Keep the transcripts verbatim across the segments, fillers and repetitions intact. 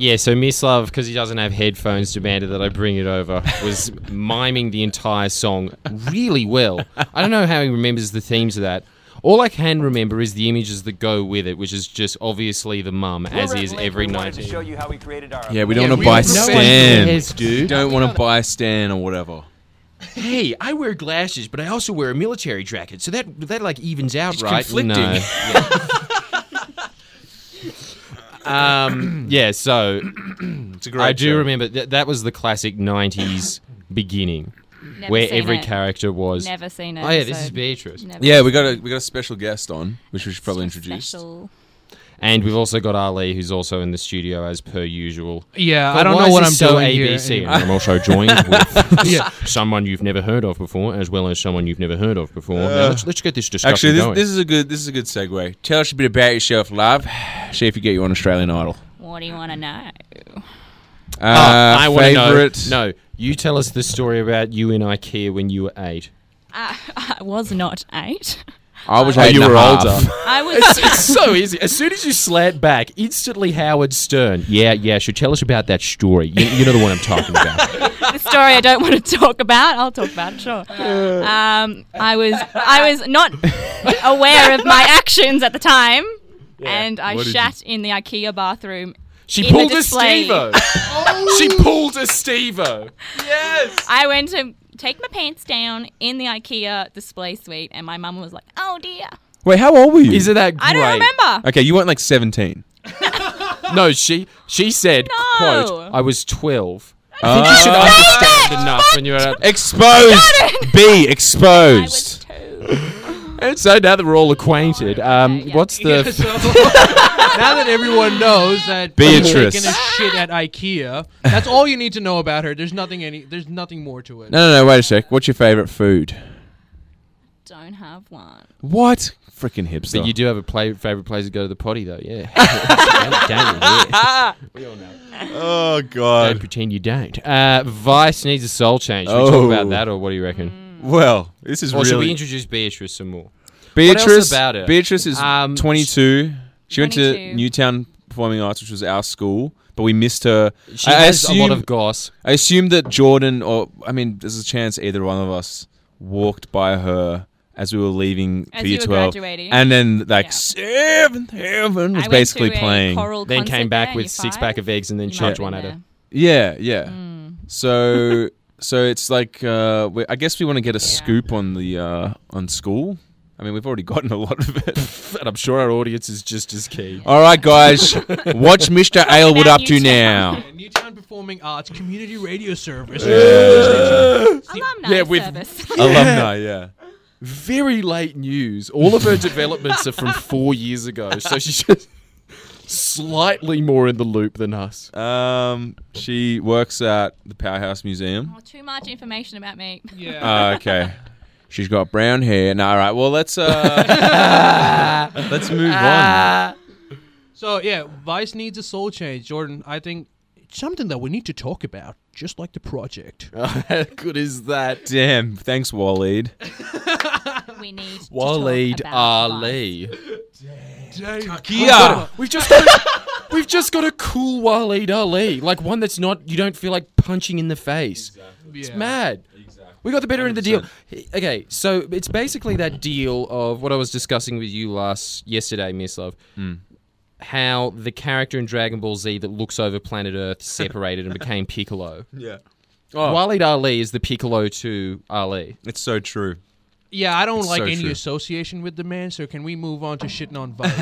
Yeah, so Mislav, because he doesn't have headphones, demanded that I bring it over, was miming the entire song really well. I don't know how he remembers the themes of that. All I can remember is the images that go with it, which is just obviously the mum, as is every nineteen. Show you how we created our Yeah, we don't Yeah, want we to buy don't- no one Stan. cares, dude. We don't want to buy Stan or whatever. Hey, I wear glasses, but I also wear a military jacket, so that that like evens out, It's right? conflicting. No. Yeah. um, yeah, so It's a great I do show. remember th- that was the classic nineties beginning, Never where seen every it. character was. Never seen it. Oh yeah, this is Beatrice, Never Yeah, we got a we got a special guest on, which we should probably introduce. Special. and we've also got Ali, who's also in the studio as per usual. Yeah, But I don't why know is what I'm this so doing A here. B C? anymore. And I'm also joined with Yeah. someone you've never heard of before, as well as someone you've never heard of before. Now, let's, let's get this discussion Actually, this, going. this is a good this is a good segue. Tell us a bit about yourself, love. See if you get you on Australian Idol. What do you want to know? Uh, Oh, I want to know. favorite. No, you tell us the story about you in IKEA when you were eight. Uh, I was not eight. I was Oh, eight you and a were half. older. I was. It's, it's so easy. As soon as you slant back, instantly Howard Stern. Yeah, yeah. So tell us about that story. You, you know the one I'm talking about. The story I don't want to talk about. I'll talk about it, sure. Um, I was I was not aware of my actions at the time, and I What did shat in the IKEA bathroom. She In the pulled a display. Steve-O. She pulled a Steve-O. Yes. I went to take my pants down in the IKEA display suite, and my mum was like, "Oh dear." Wait, how old were you? Isn't that great? I don't remember. Okay, you weren't like seventeen. No, she she said, No. quote, I was twelve. I Oh. think you should Say understand it! enough when you're at... Exposed. B I was exposed. two. And so now that we're all acquainted, um, Okay, yeah. what's the... Yeah, so, now that everyone knows that Beatrice. taking a shit at IKEA, that's all you need to know about her. There's nothing any. There's nothing more to it. No, no, no. Wait a sec. What's your favorite food? Don't have one. What? Freaking hipster. But you do have a play, favourite place to go to the potty, though, yeah. don't, don't you? Yeah. We all know. Oh Don't God. pretend you don't. Uh, Vice needs a soul change. Should we Oh. talk about that, or what do you reckon? Well, this is Or should we really introduce Beatrice some more? Beatrice. What else about her? Beatrice is Um, twenty-two. She went to twenty-two. Newtown Performing Arts, which was our school, but we missed her. She I has a lot assume- of goss. I assume that Jordan, or I mean, there's a chance either one of us walked by her as we were leaving As for you year were twelve, graduating. and then like Yeah. Seventh Heaven was I basically went to playing. A choral Then concert came back there, with year six five. pack of eggs and then You might chucked have one been at her. Yeah, yeah. Mm. So, so it's like uh, we, I guess we want to get a scoop on the uh, on school. I mean, we've already gotten a lot of it. And I'm sure our audience is just as keen. All right, guys, what's Mister Aylwood about up to Newtown. now? Yeah, Newtown Performing Arts Community Radio Service. Alumni Yeah, with- service. Alumni, yeah. Very late news. All of her developments are from four years ago, so she's just slightly more in the loop than us. Um, she works at the Powerhouse Museum. Oh, too much information about me. Yeah. Uh, okay. She's got brown hair. No, all right. Well, let's uh, let's move on. So yeah, Vice needs a soul change, Jordan. I think it's something that we need to talk about, just like the project. How good is that? Damn. Thanks, Waleed. We need to Waleed talk about Ali. Yeah. We've just got a, we've just got a cool Waleed Ali, like one that's not you don't feel like punching in the face. It's Yeah. mad. We got the better end of the deal. Okay, so it's basically that deal of what I was discussing with you last yesterday, Miss Love. How the character in Dragon Ball Z that looks over planet Earth separated and became Piccolo. Yeah. Waleed Ali is the Piccolo to Ali. It's so true. Yeah, I don't It's like so any true. association with the man. So can we move on to shitting on Vice?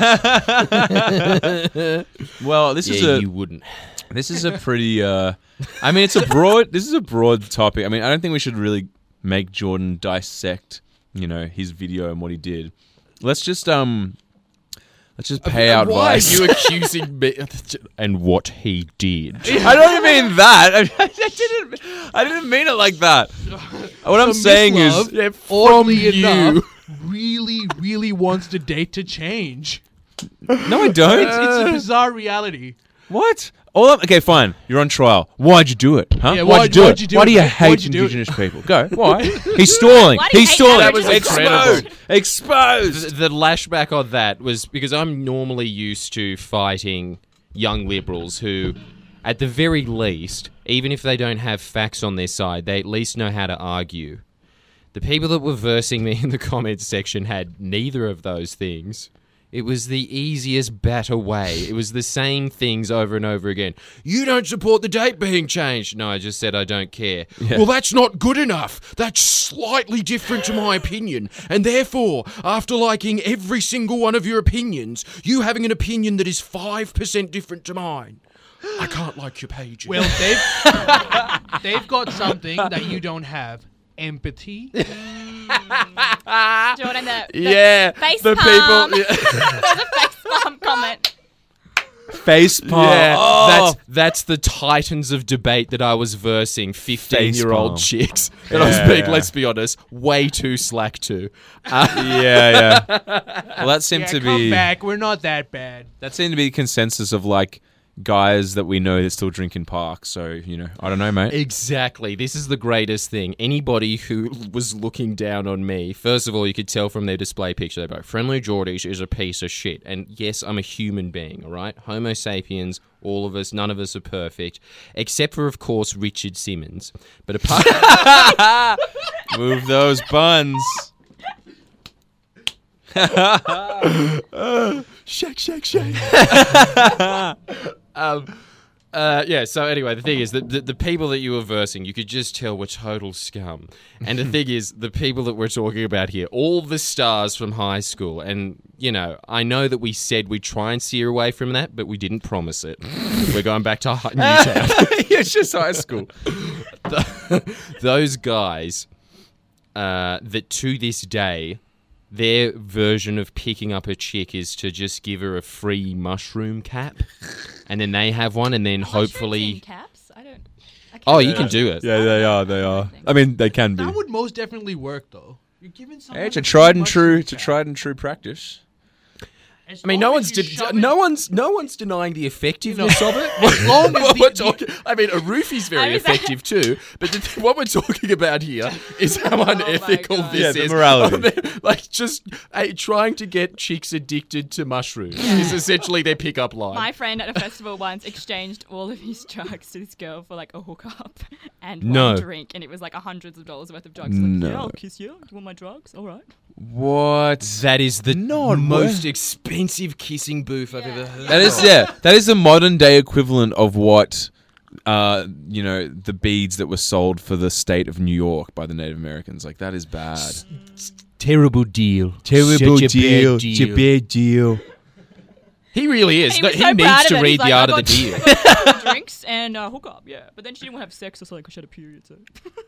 Well, this is Yeah, a you wouldn't. this is a pretty. Uh, I mean, it's a broad. This is a broad topic. I mean, I don't think we should really make Jordan dissect, you know, his video and what he did. Let's just um, let's just pay out Why Vice. are you accusing me? And what he did. I don't mean that. I, I didn't. I didn't mean it like that. What I'm So saying Miss is, Love, from oddly you. enough, really, really wants the date to change. no, I don't. It's, it's a bizarre reality. What? All I'm, okay, fine. You're on trial. Why'd you do it? Huh? Yeah, why'd, why'd- you do why'd it? you do Why it, do you mate? hate Why'd you do it? Indigenous people? Go. Why? He's stalling. Why do you He's hate stalling. That was Exposed. incredible. Exposed. The, the lashback on that was because I'm normally used to fighting young liberals who at the very least, even if they don't have facts on their side, they at least know how to argue. The people that were versing me in the comments section had neither of those things. It was the easiest batter way. It was the same things over and over again. You don't support the date being changed. No, I just said I don't care. Yeah. Well, that's not good enough. That's slightly different to my opinion. And therefore, after liking every single one of your opinions, you having an opinion that is five percent different to mine, I can't like your pages. Well, they've they've got something that you don't have. Empathy. Jordan, the, the Yeah, face the palm. people. Yeah. There's a face palm comment. Face palm. Yeah, Oh. that's that's the titans of debate that I was versing fifteen-year-old Face chicks. And I was Yeah, being, yeah. let's be honest, way too slack to. yeah, yeah. Well, that seemed Yeah, to come be back. We're not that bad. that seemed to be the consensus of like guys that we know that still drink in parks. So you know, I don't know, mate. Exactly. This is the greatest thing. Anybody who was looking down on me, first of all, you could tell from their display picture, they're like, Friendly Geordies is a piece of shit. And yes, I'm a human being, all right? Homo sapiens, all of us, none of us are perfect, except for, of course, Richard Simmons. But apart... Move those buns. shake, shake, shake. um, uh, yeah, so anyway, the thing is that the, the people that you were versing, you could just tell were total scum. And the thing is, the people that we're talking about here, all the stars from high school, and, you know, I know that we said we'd try and steer away from that, but we didn't promise it. We're going back to hi- Newtown. Yeah, it's just high school. The- those guys uh, that to this day, their version of picking up a chick is to just give her a free mushroom cap, and then they have one, and then Mushrooms in hopefully... caps? I don't. I can't Oh, you do can it. do it. Yeah, they are. They are. I mean, they can be. That would most definitely work, though. You're giving someone Hey, it's a a tried and mushroom true. It's a cap. tried and true practice. As I mean, long no as one's you de- shove no it- one's no one's denying the effectiveness of it. As long as What the- we're talking, I mean, a roofie's I very was- effective too, but the th- what we're talking about here is how unethical God. this Yeah, the is. morality. Like just hey, trying to get chicks addicted to mushrooms is essentially their pickup line. My friend at a festival once exchanged all of his drugs to this girl for like a hookup and No. one drink, and it was like a hundreds of dollars worth of drugs. Like, No. yeah, I'll kiss you. You want my drugs? All right. What? That is the Not most wor- expensive kissing booth I've Yeah. ever heard. That is yeah. That is the modern day equivalent of what, uh, you know, the beads that were sold for the state of New York by the Native Americans. Like that is bad. terrible deal. Terrible Such a deal. bad It's a bad deal. He really is. He, No, was he so proud needs of to it. read He's the like, art I of the got- deal. I got drinks and uh, hookup, yeah. But then she didn't want to have sex, so like she had a period. So.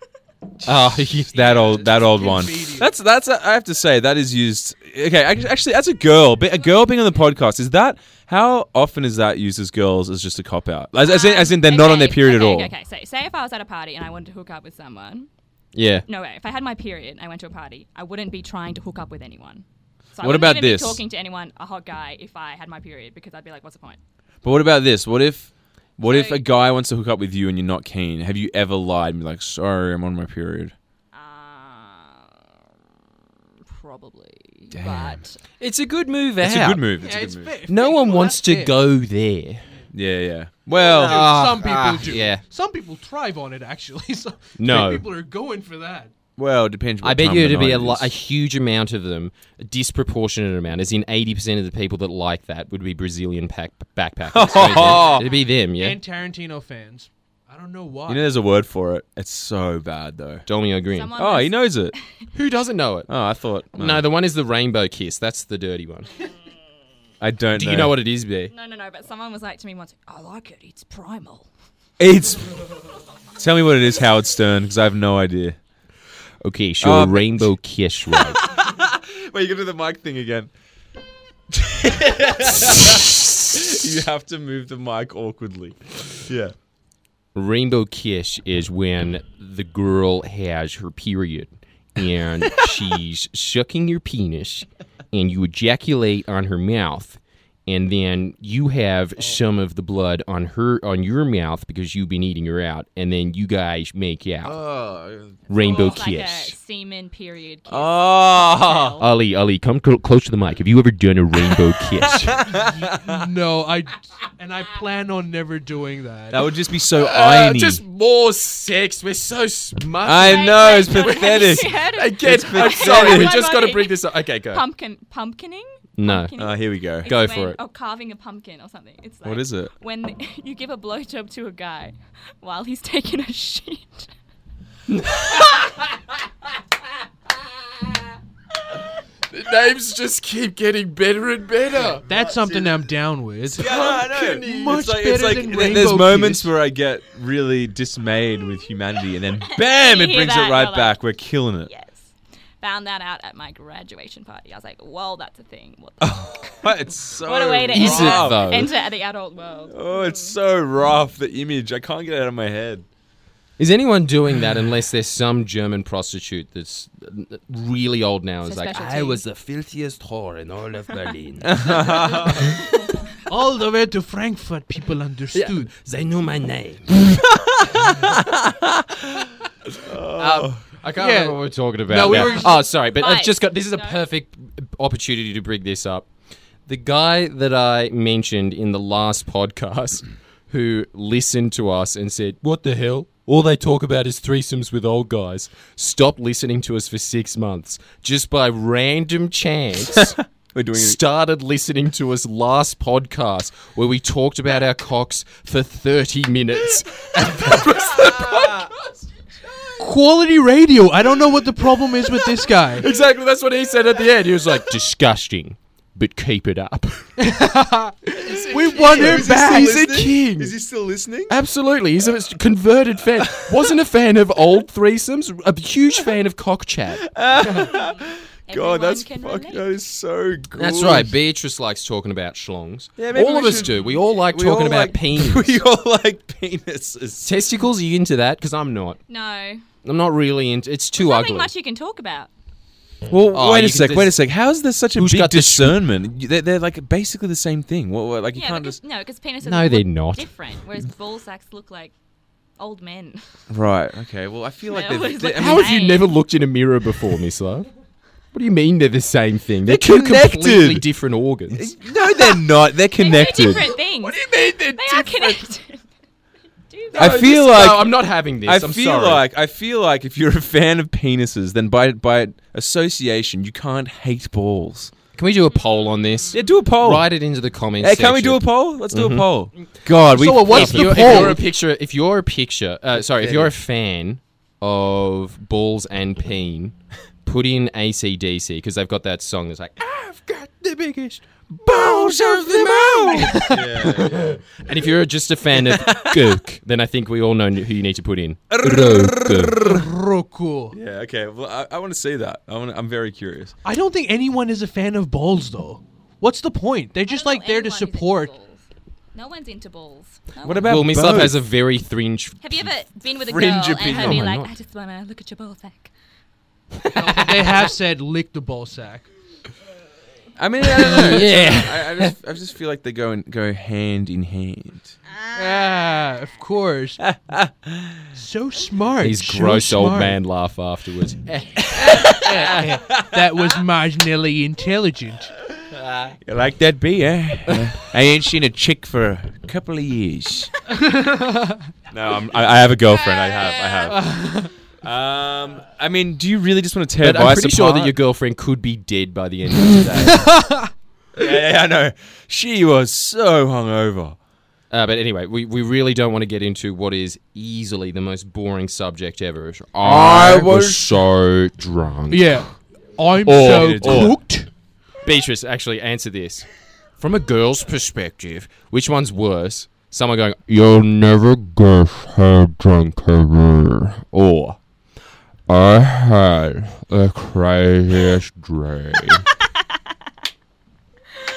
Oh, That old, that old one. Convenient. That's that's. I have to say that is used. Okay, ac- actually, as a girl, be- a girl being on the podcast, is that how often is that used as girls as just a cop out? As, as, in, as in they're not on their Okay, period okay, at all. Okay, okay. So, say if I was at a party and I wanted to hook up with someone. yeah. No way. If I had my period and I went to a party, I wouldn't be trying to hook up with anyone. So I What wouldn't about even this? Be talking to anyone, a hot guy, if I had my period, because I'd be like, "What's the point?" But what about this? What if, what if So- a guy wants to hook up with you and you're not keen? Have you ever lied and be like, "Sorry, I'm on my period"? Uh, probably. Damn. But It's a good move It's out. a good move. It's Yeah, a it's good move. fair. No one Well, wants that's to fair. go there. Yeah, yeah. Well, Dude, Ah, some people ah, do. yeah. Some people thrive on it, actually. So No. people are going for that. well, it depends. What I bet time you of the to be a, night it lo- is. a huge amount of them, a disproportionate amount, as in eighty percent of the people that like that would be Brazilian pack- backpackers. It'd be them, yeah? And Tarantino fans. I don't know why. You know, there's a word for it. It's so bad though. Domino Green. someone Oh, was- he knows it. Who doesn't know it? Oh, I thought. No, the one is the rainbow kiss. That's the dirty one. I don't. Do know. you know what it is, B? No, no, no. But someone was like to me once, "I like it. It's primal." It's. Tell me what it is, Howard Stern, because I have no idea. Okay, sure. Um, rainbow kiss, right? Wait, you gonna do the mic thing again? You have to move the mic awkwardly. Yeah. Rainbow kiss is when the girl has her period and she's sucking your penis and you ejaculate on her mouth and then you have some of the blood on her on your mouth because you've been eating her out, and then you guys make out. Oh. Rainbow It's like a kiss. semen period kiss. Oh. Ali, Ali, come cl- close to the mic. Have you ever done a rainbow kiss? No, I and I plan on never doing that. That would just be so Uh, irony. just more sex. We're so smart. I Wait, know, wait, it's have you pathetic. heard of Again, It's I'm sorry. We pathetic. just got to Wait, bring wait. this up. Okay, go. Pumpkin, pumpkining? No. Pumpkining? Oh, here we go. It's Go when- for it. Oh, carving a pumpkin or something. It's like What is it? when the, you give a blowjob to a guy while he's taking a shit. The names just keep getting better and better. That's something I'm down with. Yeah, I know. Much it's like, it's better like than th- Rainbow there's moments Kiss. where I get really dismayed with humanity, and then bam, You it hear brings that, it right you're like, back. We're killing it. Yes. Found that out at my graduation party. I was like, well, that's a thing. What, the What? It's so what a way to Is enter, it, though? enter the adult world. Oh, it's so rough. The image, I can't get it out of my head. Is anyone doing that unless there's some German prostitute that's uh, really old now? It's Is a like, specialty. I was the filthiest whore in all of Berlin. All the way to Frankfurt, people understood. They knew my name. Oh. Um, I can't Yeah. remember what we're talking about. No, we now. were- Oh, sorry, but I've Right. just got. This is a No. perfect opportunity to bring this up. The guy that I mentioned in the last podcast, who listened to us and said, "What the hell? All they talk about is threesomes with old guys." Stopped listening to us for six months just by random chance. We're doing it. Started listening to us last podcast where we talked about our cocks for thirty minutes. And that was the podcast. Quality radio. I don't know what the problem is with this guy. Exactly, that's what he said at the end. He was like, disgusting, but keep it up. We want him Is he back. still He's a listening? king. Is he still listening? Absolutely, he's a converted fan. Wasn't a fan of old threesomes, a huge fan of cock chat. God, that's Everyone can fuck. relate. That is so good. That's right, Beatrice likes talking about schlongs. Yeah, maybe all of we us should- do. We all like We talking all about like- penis. We all like penises. Testicles, are you into that? Because I'm not. No. I'm not really into. It's too There's ugly. nothing much you can talk about. Well, Oh, wait you a could- sec. Wait a there's- sec. How is there such a Who's big got the sh- discernment? You- they're, they're like basically the same thing. What, what, like you Yeah, can't because, just. no, because penises No, look they're not. different, whereas ball sacks look like old men. Right. Okay. Well, I feel like They they're. always they- look I How mean, have you Hey. never looked in a mirror before, Miss Love? What do you mean they're the same thing? They're, They're two completely connected. different organs. no, they're not. They're They're two connected. different things. What do you mean they're They are connected. Do I that. feel No, like I'm not having this. I I'm feel sorry. like I feel like if you're a fan of penises, then by by association, you can't hate balls. Can we do a poll on this? Yeah, do a poll. Write it into the comments. Hey, can we do a section. poll? Let's do Mhm. a poll. God, we. So what's If the you're, if poll? you're a picture, if you're a picture, uh, sorry, if you're a fan of balls and peen, put in A C D C because they've got that song that's like, I've got the biggest balls of them all. yeah. And if you're just a fan of Gook, then I think we all know who you need to put in. Roku. Roku. Yeah. Okay. Well, I, I want to see that. I want. I'm very curious. I don't think anyone is a fan of balls, though. What's the point? They're I just don't know like there to anyone who's into support. balls. No one's into balls. No What one. about Well, Miss Love both? has a very fringe. Have you ever been with a girl Fringe and opinion. her Oh be my like, God. I just want to look at your ball sack? They have said lick the ball sack. I mean, I don't know. Yeah. I, I just, I just feel like they go and go hand in hand. Ah, of course. So smart. His so gross old smart. man laugh afterwards. That was marginally intelligent. You like that beer? I ain't seen a chick for a couple of years. no, I'm, I, I have a girlfriend. I have. I have. Um, I mean, do you really just want to tear But I'm Vice pretty sure that apart? your girlfriend could be dead by the end of the day. yeah, yeah, I know. She was so hungover. Uh, but anyway, we, we really don't want to get into what is easily the most boring subject ever. I, I was, was- so drunk. Yeah. I'm Or- so or- cooked. Beatrice, actually answer this. From a girl's perspective, which one's worse? Someone going, you'll never guess how drunk I were. Or, I had the craziest dream.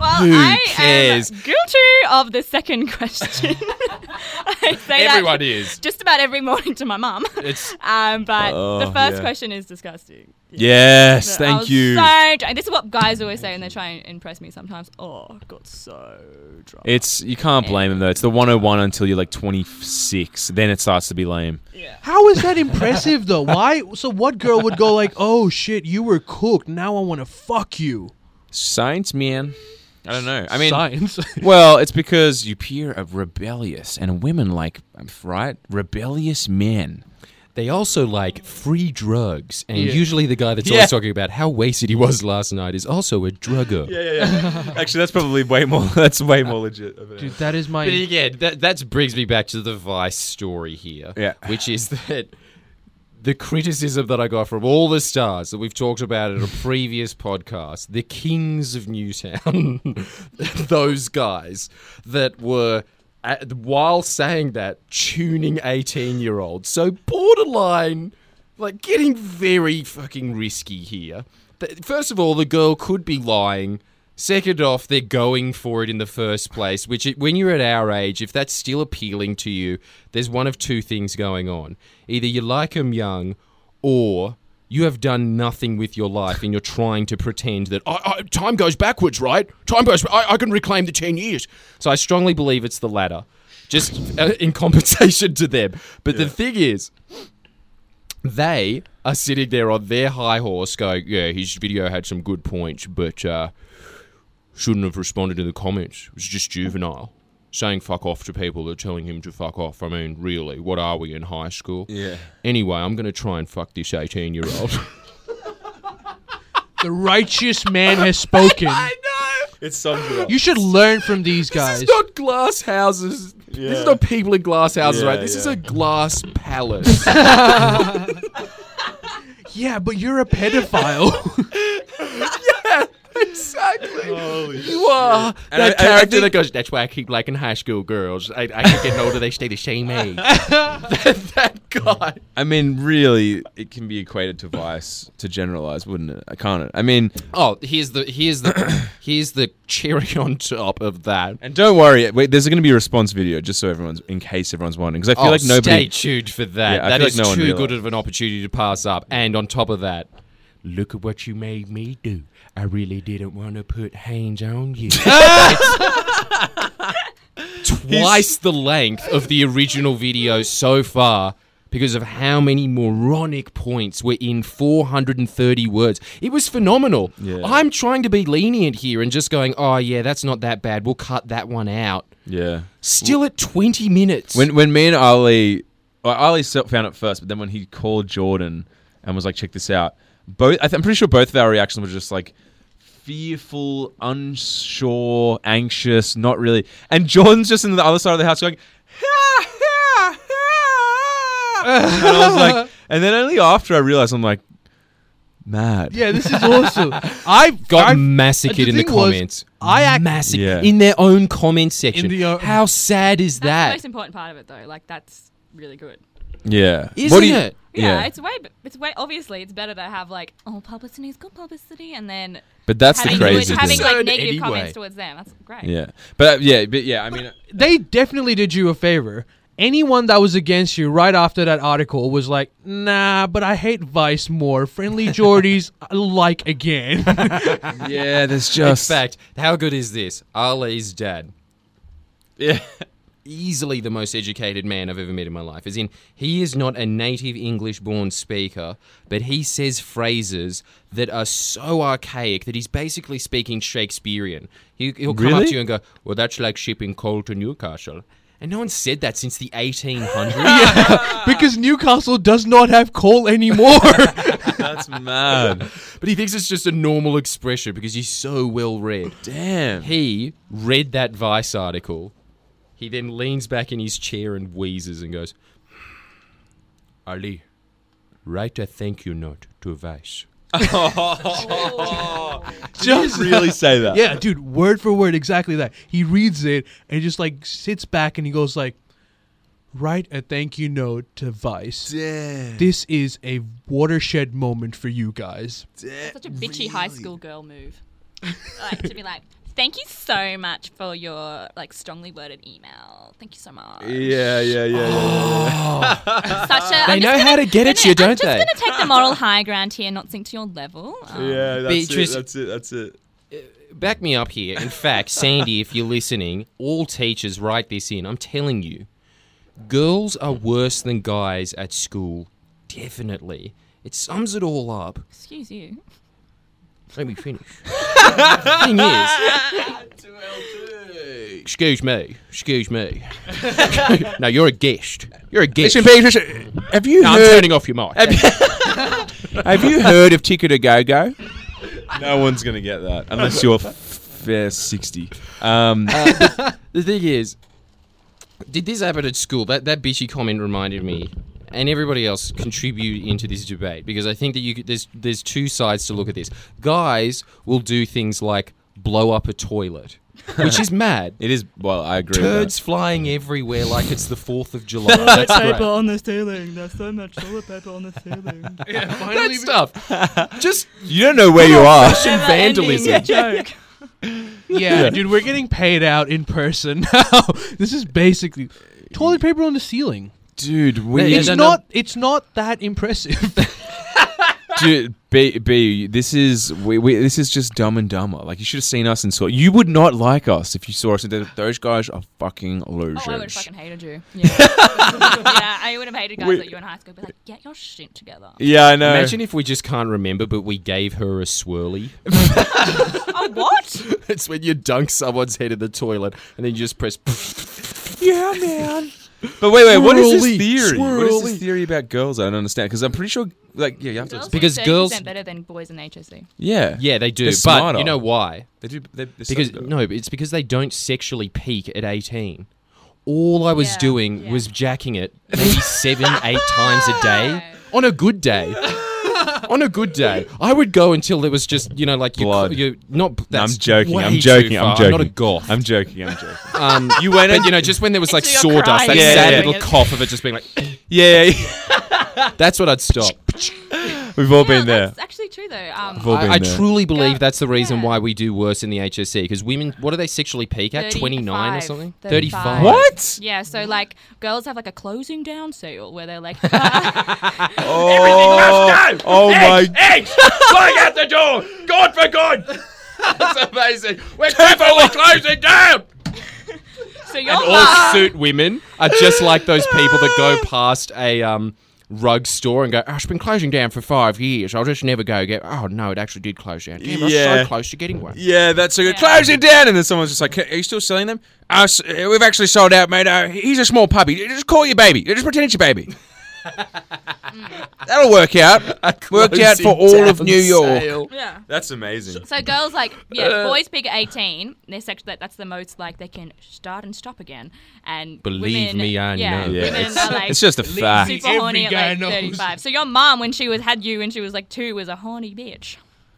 Well, Who I cares? am guilty of the second question. I say Everyone that is. just about every morning to my mum. It's Um, but Oh, the first yeah. question is disgusting. Yes, I thank was you. So drunk. This is what guys always say when they try and impress me sometimes. Oh, I got so drunk. It's you can't blame him though. It's the one oh one until you're like twenty-six. Then it starts to be lame. How is that impressive though? Why? So what girl would go like, "Oh shit, you were cooked. Now I want to fuck you." Science, man. I don't know. I mean, Science. well, it's because you appear a rebellious, and women like, right, rebellious men. They also like free drugs, and Yeah. usually the guy that's Yeah. always talking about how wasted he was last night is also a drugger. Yeah, yeah, yeah. Actually, that's probably way more. That's way more legit. Of it. Dude, that is my. But again, that that brings me back to the Vice story here, Yeah. which is that the criticism that I got from all the stars that we've talked about in a previous podcast, the kings of Newtown, those guys that were, at, while saying that, tuning eighteen-year-olds. So borderline, like getting very fucking risky here. Th- First of all, the girl could be lying. Second off, they're going for it in the first place, which it, when you're at our age, if that's still appealing to you, there's one of two things going on. Either you like them young, or you have done nothing with your life and you're trying to pretend that I, I, time goes backwards, right? Time goes, I, I can reclaim the ten years. So I strongly believe it's the latter, just uh, in compensation to them. But the thing is, they are sitting there on their high horse going, yeah, his video had some good points, but uh, shouldn't have responded in the comments. It was just juvenile. Saying fuck off to people that are telling him to fuck off. I mean, really, what are we in high school? Yeah. Anyway, I'm going to try and fuck this eighteen-year-old. The righteous man has spoken. know! It sums it up. You should learn from these This guys. is not glass houses. This Yeah. is not people in glass houses, Yeah, right? This is yeah. a glass palace. Yeah, but you're a pedophile. Yeah, exactly. Holy You are And that I- I- I character think- that goes, that's why I keep liking high school girls. I, I keep getting older, they stay the same age. that, that guy. I mean, really, it can be equated to vice to generalize, wouldn't it? I can't. I mean, Oh, here's the here's the here's the cherry on top of that. and don't worry, wait, there's going to be a response video just so everyone's, in case everyone's wondering, because I feel Oh, like nobody. stay tuned for that. Yeah, I that feel is like no one too realized. good of an opportunity to pass up. And on top of that, look at what you made me do. I really didn't want to put hands on you. Twice the length of the original video so far because of how many moronic points were in four hundred thirty words. It was phenomenal. Yeah. I'm trying to be lenient here and just going, oh, yeah, that's not that bad. We'll cut that one out. Yeah. Still at twenty minutes. When when me and Ali, well, Ali se- found it first, but then when he called Jordan and was like, "Check this out," both I th- I'm pretty sure both of our reactions were just like fearful, unsure, anxious, not really. And Jordan's just in the other side of the house going, "Ha, ha, ha." And I was like, and then only after I realized, I'm like, mad. Yeah, this is awesome. I've got I've, massacred the in the thing was, comments. I act- massacred Yeah. in their own comment section. In the, uh, How sad is That's the that? most important part of it, though. Like, that's really good. Yeah. Isn't What do you- it? Yeah, Yeah. it's way. It's way. Obviously, it's better to have like, oh, publicity is good publicity, and then But that's the having, crazy good, having thing. like Absurd negative anyway. comments towards them. That's great. Yeah. But uh, yeah, but yeah, I mean, they definitely did you a favor. Anyone that was against you right after that article was like, nah, but I hate Vice more. Friendly Geordies, I like again. yeah, there's In just fact, how good is this? Ali's dad, yeah. easily the most educated man I've ever met in my life. As in, he is not a native English-born speaker, but he says phrases that are so archaic that he's basically speaking Shakespearean. He, he'll come up Really? to you and go, well, that's like shipping coal to Newcastle. And no one said that since the eighteen hundreds. Yeah, because Newcastle does not have coal anymore. That's mad. But he thinks it's just a normal expression because he's so well read. Damn. He read that Vice article. He then leans back in his chair and wheezes and goes, Ali, write a thank you note to Vice. Just really say that? Yeah, dude, word for word, exactly that. He reads it and just like sits back and he goes like, write a thank you note to Vice. Damn. This is a watershed moment for you guys. Such a bitchy high school girl move. Like to be like, Thank you so much for your like strongly worded email. Thank you so much. Yeah, yeah, yeah, yeah. yeah. Such a, They I'm know just how gonna- to get no, at no, you, don't I'm they? just going to take the moral high ground here and not sink to your level. Um, Yeah, that's Beatrice- it. That's it. That's it. Back me up here. In fact, Sandy, if you're listening, all teachers write this in. I'm telling you, girls are worse than guys at school. Definitely. It sums it all up. Excuse you. Let me finish. The thing is, excuse me, excuse me. No, you're a guest. You're a guest. Listen, Beatrice, have you No, I'm heard? turning off your mic. Have you heard of Ticket a Go Go? No one's gonna get that unless you're f- fair sixty. Um, The thing is, did this happen at school? That that bitchy comment reminded me, and everybody else contribute into this debate because I think that you could, there's there's two sides to look at this. Guys will do things like blow up a toilet, which is mad. it is. Well, I agree. with Turds flying everywhere like it's the Fourth of July. That's great. on the ceiling. There's so much toilet paper on the ceiling. Yeah, That finally. stuff. Just that. You don't know where you are. fashion vandalism. joke. Yeah, dude, we're getting paid out in person now. This is basically toilet paper on the ceiling. Dude, Yeah, we. yeah, It's no, not. no. It's not that impressive. Dude, B, B, this is we, we this is just Dumb and Dumber. Like you should have seen us and saw. You would not like us if you saw us. And those guys are fucking losers. Oh, I would have fucking hated you. Yeah, yeah I would have hated guys We- like you in high school. Be like, get your shit together. Yeah, I know. Imagine if we just can't remember, but we gave her a swirly. Oh, what? It's when you dunk someone's head in the toilet and then you just press. yeah, man. But wait, wait. What is this Swirly, theory? What is swirly. this theory about girls? I don't understand because I'm pretty sure. Like, yeah, you have to. Girls Because are girls- thirty percent better than boys in H S C. Yeah, Yeah, they do. They're But smarter. you know why? They do. They, they're so Because good. no, it's because they don't sexually peak at eighteen. All I was Yeah, doing yeah. was jacking it maybe seven, eight times a day on a good day. On a good day, I would go until there was just you know like you, Blood. you not. No, That's I'm joking. way I'm too joking. far. I'm joking. not a goth. I'm joking. I'm joking. Um, You went but and- you know just when there was like Until you're sawdust, that crying. Yeah, sad yeah, little yeah. cough of it just being like. yeah, yeah. That's what I'd stop. We've all Yeah, been there. that's actually true though. Um, We've all been I, I there. truly believe Yeah. that's the reason Yeah. why we do worse in the H S C because women, what do they sexually peak at? twenty-nine or thirty-five. something? thirty-five. thirty-five. What? Yeah, so like girls have like a closing down sale where they're like, Oh, oh my! Eggs flying out the door! God for good! That's amazing. We're definitely closing down! so your And all mom, suit women are just like those people that go past a um, rug store and go, oh, it's been closing down for five years. I'll just never go get. Oh, no, it actually did close down. Damn, I was Yeah. so close to getting one. Yeah, that's so good. Yeah. Close it down, and then someone's just like, "Are you still selling them?" Uh, s- uh, we've actually sold out, mate. Uh, he's a small puppy. Just call your baby. Just pretend it's your baby. That'll work out. Worked out for all of New York. yeah. That's amazing. So girls like yeah, boys peak at eighteen. They're sex- that that's the most like they can start and stop again. And Believe women, me, I yeah, know. Yeah, women it's, are like it's just a fact. super Every horny at guy like knows. thirty-five. So your mom, when she was had you when she was like two, was a horny bitch.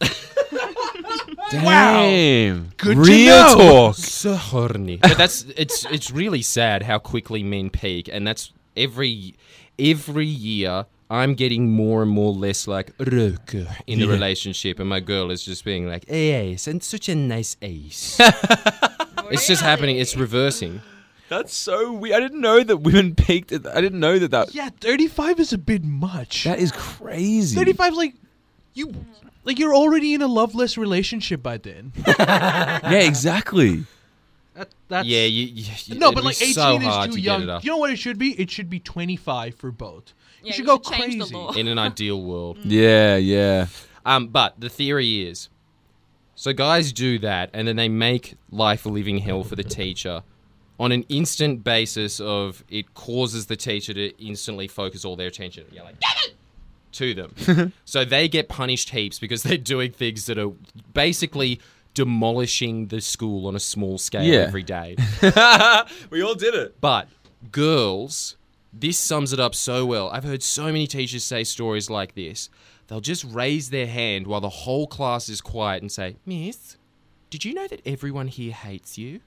Damn. Good to Real know. talk. So horny. But that's it's it's really sad how quickly men peak, and that's every every year. I'm getting more and more less like röker in the relationship, and my girl is just being like, "Yes, and such a nice ace." It's just happening. It's reversing. That's so weird. I didn't know that women peaked. At, I didn't know that that. Yeah, thirty-five is a bit much. That is crazy. thirty-five, like you, like you're already in a loveless relationship by then. Yeah, exactly. That, that's Yeah, you, you, you- no, it'd but be like so eighteen hard is to too get young. it up. You know what it should be? It should be twenty-five for both. Yeah, you should we go should change the crazy. law. In an ideal world. Yeah, yeah. Um, but the theory is, so guys do that, and then they make life a living hell for the teacher on an instant basis of it causes the teacher to instantly focus all their attention. Yeah, like to them. So they get punished heaps because they're doing things that are basically demolishing the school on a small scale Yeah. every day. We all did it. But girls, this sums it up so well. I've heard so many teachers say stories like this. They'll just raise their hand while the whole class is quiet and say, "Miss, did you know that everyone here hates you?"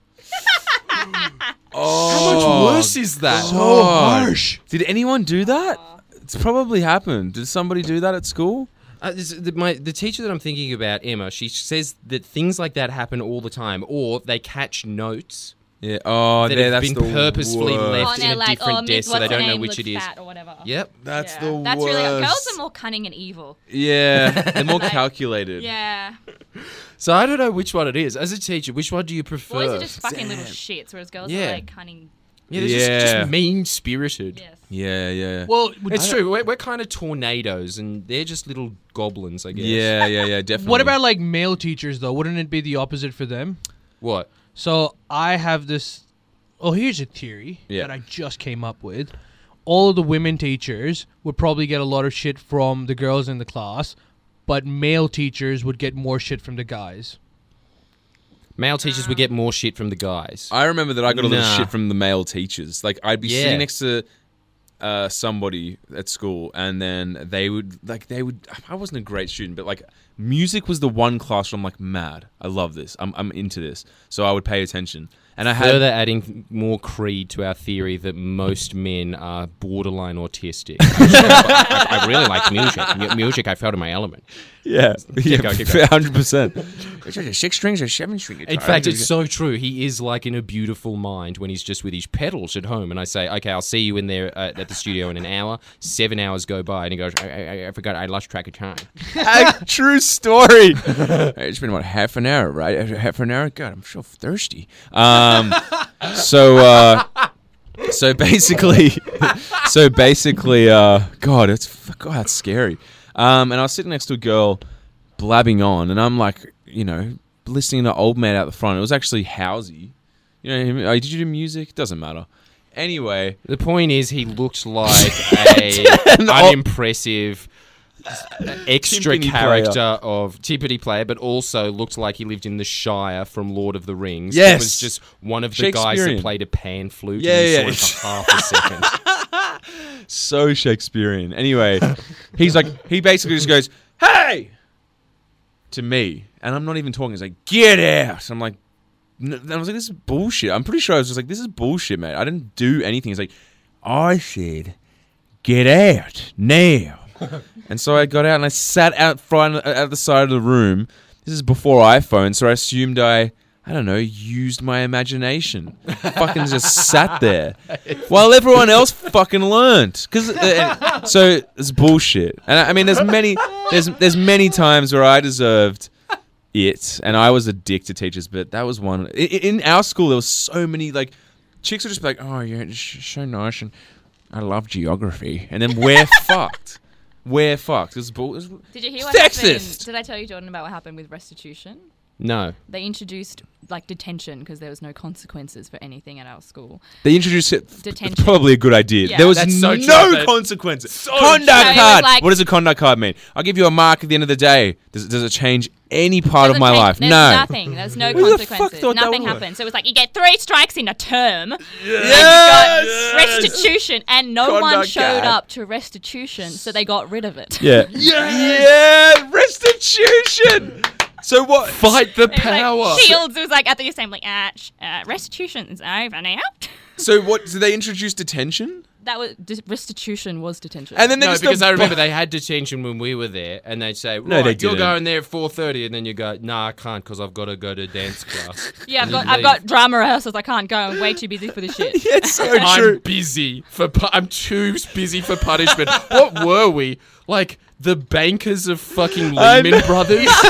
Oh, How much worse is that? So God. harsh. Did anyone do that? It's probably happened. Did somebody do that at school? Uh, this, the, my, the teacher that I'm thinking about, Emma, she says that things like that happen all the time, or they catch notes Yeah. Oh, that there, have that's been the purposefully worst. left Oh, and in they're a like, different oh, Miss desk, so they what's her don't know name which it looks is. fat or whatever. Yep. That's Yeah. the That's worst. really girls are more cunning and evil. Yeah, they're more calculated. Yeah. So I don't know which one it is. As a teacher, which one do you prefer? Boys are just fucking little shits, whereas girls Yeah. are like cunning. yeah, they're just, Yeah. just mean-spirited. Yes. Yeah, yeah. Well, It's true. We're, we're kind of tornadoes, and they're just little goblins, I guess. Yeah, yeah, yeah, definitely. what about like male teachers though? Wouldn't it be the opposite for them? What? So I have this. Oh, here's a theory Yeah. that I just came up with. All of the women teachers would probably get a lot of shit from the girls in the class, but male teachers would get more shit from the guys. Male teachers would get more shit from the guys. I remember that I got a lot of Nah. shit from the male teachers. Like, I'd be Yeah. sitting next to uh, somebody at school, and then they would, like, they would, I wasn't a great student, but, like, music was the one class where I'm, like, mad. I love this. I'm, I'm into this. So I would pay attention. And I had... Further adding more creed to our theory that most men are borderline autistic. I, I really like music. M- music, I felt in my element. Yeah. Keep going, keep going. one hundred percent. It's a six strings or seven string guitar. In fact, it's so true. He is like in a beautiful mind when he's just with his pedals at home. And I say, okay, I'll see you in there uh, at the studio in an hour. Seven hours go by, and he goes, I, I, I forgot, I lost track of time. a true story. It's been about half an hour, right? Half an hour. God, I'm so thirsty. Um, so, uh, so basically, so basically, uh, God, it's God, that's scary. Um, and I was sitting next to a girl, blabbing on, and I'm like, you know, listening to old man out the front. It was actually Housey. You know, him, oh, did you do music? Doesn't matter. Anyway, The point is, he looked like a unimpressive extra Timpani character player. of timpani player, but also looked like he lived in the Shire from Lord of the Rings. Yes. It was just one of the guys that Shakespearean. played a pan flute. Yeah, and you yeah. saw him for half a second. so Shakespearean. Anyway, he's like, he basically just goes, "Hey!" to me, and I'm not even talking. He's like, "Get out!" I'm like, n- and I was like, "This is bullshit." I'm pretty sure I was just like, "This is bullshit, mate." I didn't do anything. He's like, "I said, get out now." And so I got out and I sat out front at the side of the room. This is before iPhone, so I assumed I, I don't know, used my imagination. Fucking just sat there while everyone else fucking learned. Cause uh, so it's bullshit. And I, I mean, there's many, there's there's many times where I deserved it, and I was a dick to teachers. But that was one. In, in our school, there was so many like chicks would just be like, "Oh, yeah, it's so nice, and I love geography," and then we're fucked. We're fucked. This is bull- this is- Did you hear what Sexist! happened? Did I tell you, Jordan, about what happened with restitution? No. They introduced like detention because there was no consequences for anything at our school. They introduced it. Detention. It's probably a good idea. Yeah. There was That's so no true, but- consequences. So conduct true. So it was card. like- what does a conduct card mean? I'll give you a mark at the end of the day. Does it, does it change any part of Doesn't my change- life? There's No. nothing. There's no Who the fuck consequences. thought that Nothing would work? happened. So it was like you get three strikes in a term. Yes! Restitution, and no one Conduct showed card. up to restitution, so they got rid of it. Yeah. Yeah. Restitution. So what? Fight the It was power. Like, Shields was like at the assembly, uh, sh- uh, restitution is over now. So what? Did they introduce detention? That was dis- restitution was detention. And then they No, just because go, I remember they had detention when we were there, and they'd say, right, No, they you're didn't. going there at four thirty, and then you go, nah, I can't because I've got to go to dance class. yeah, I've And got you I've leave. got drama rehearsals. I can't go. I'm way too busy for this shit. It's so I'm true. busy for. Pu- I'm too busy for punishment. What were we like? The bankers of fucking I Lehman know. Brothers? Dude,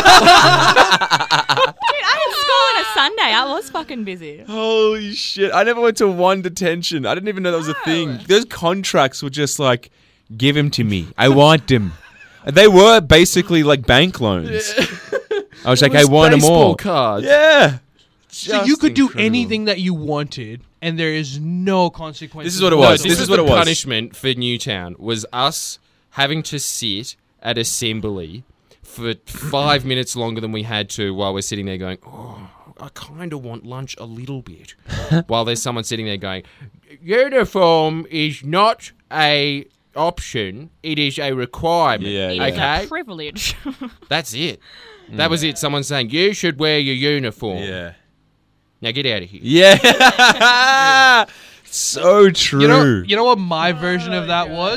I had school on a Sunday. I was fucking busy. Holy shit. I never went to one detention. I didn't even know that was a thing. Those contracts were just like, give him to me. I want them. They were basically like bank loans. I was like, I want them Baseball all. cards. Yeah. So you could do incredible. anything that you wanted, and there is no consequences. This is what it No, was. this, This is is what the it was. punishment for Newtown was us having to sit at assembly for five minutes longer than we had to while we're sitting there going, oh, I kind of want lunch a little bit. While there's someone sitting there going, uniform is not a option, it is a requirement. Yeah, It yeah. is Okay? a privilege. That's it. That was it. Someone saying, you should wear your uniform. Yeah. Now get out of here. Yeah. So true. You know, you know what my version of that was?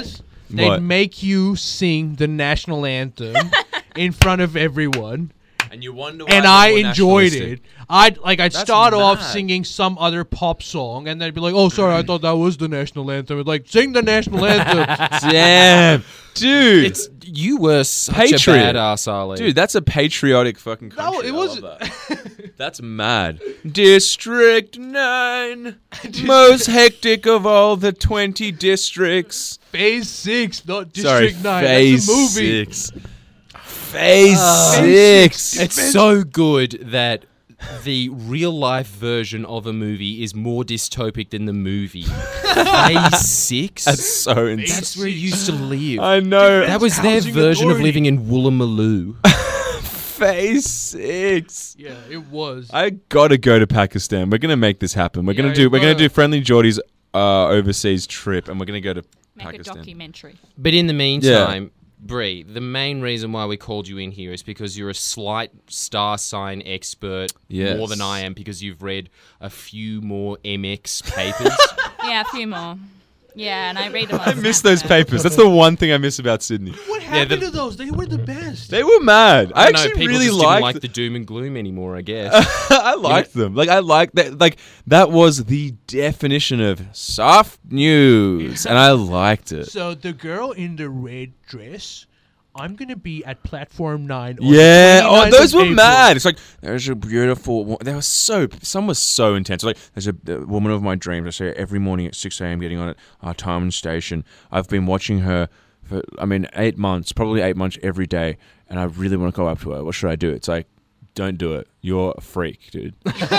they'd What? make you sing the national anthem in front of everyone. And you wonder And I enjoyed it. I'd like I'd That's start off mad. singing some other pop song, and they'd be like, "Oh, sorry, I thought that was the national anthem." It's like, sing the national anthem. Damn, dude. It's you were such Patriot. a badass, Ali. Dude, that's a patriotic fucking country. No, it I was- love that. That's mad. District nine, most hectic of all the twenty districts. Phase six, not Sorry, District Nine. Phase That's a movie. six. Phase Uh, six. It's so good that the real life version of a movie is more dystopic than the movie. Phase six? That's so insane. That's where you used to live. I know. That was their Housing version of authority. living in Woolloomooloo. Phase six. Yeah, it was. I gotta go to Pakistan. We're gonna make this happen. We're gonna Yeah, do. you We're gonna gotta- do Friendly Geordie's uh, overseas trip, and we're gonna go to Make a Pakistan. documentary. But in the meantime, Bree, the main reason why we called you in here is because you're a slight star sign expert, Yes. more than I am, because you've read a few more M X papers. Yeah, a few more. Yeah, and I read them on I miss those Snapchat. papers. That's the one thing I miss about Sydney. What happened the- to those? They were the best. They were mad. I, I don't know, actually people really just liked. didn't like the doom and gloom anymore, I guess. I liked them. Like I liked that. Like that was the definition of soft news, and I liked it. So the girl in the red dress, I'm gonna be at platform nine. On Yeah, the oh, twenty-ninth those of were April. mad. It's like there's a beautiful. wo- They were so. Some was so intense. Like there's a, a woman of my dreams. I see her every morning at six a.m. getting on at our Tarman station. I've been watching her for, I mean, eight months, probably eight months every day, and I really want to go up to her. What should I do? It's like, don't do it. You're a freak, dude.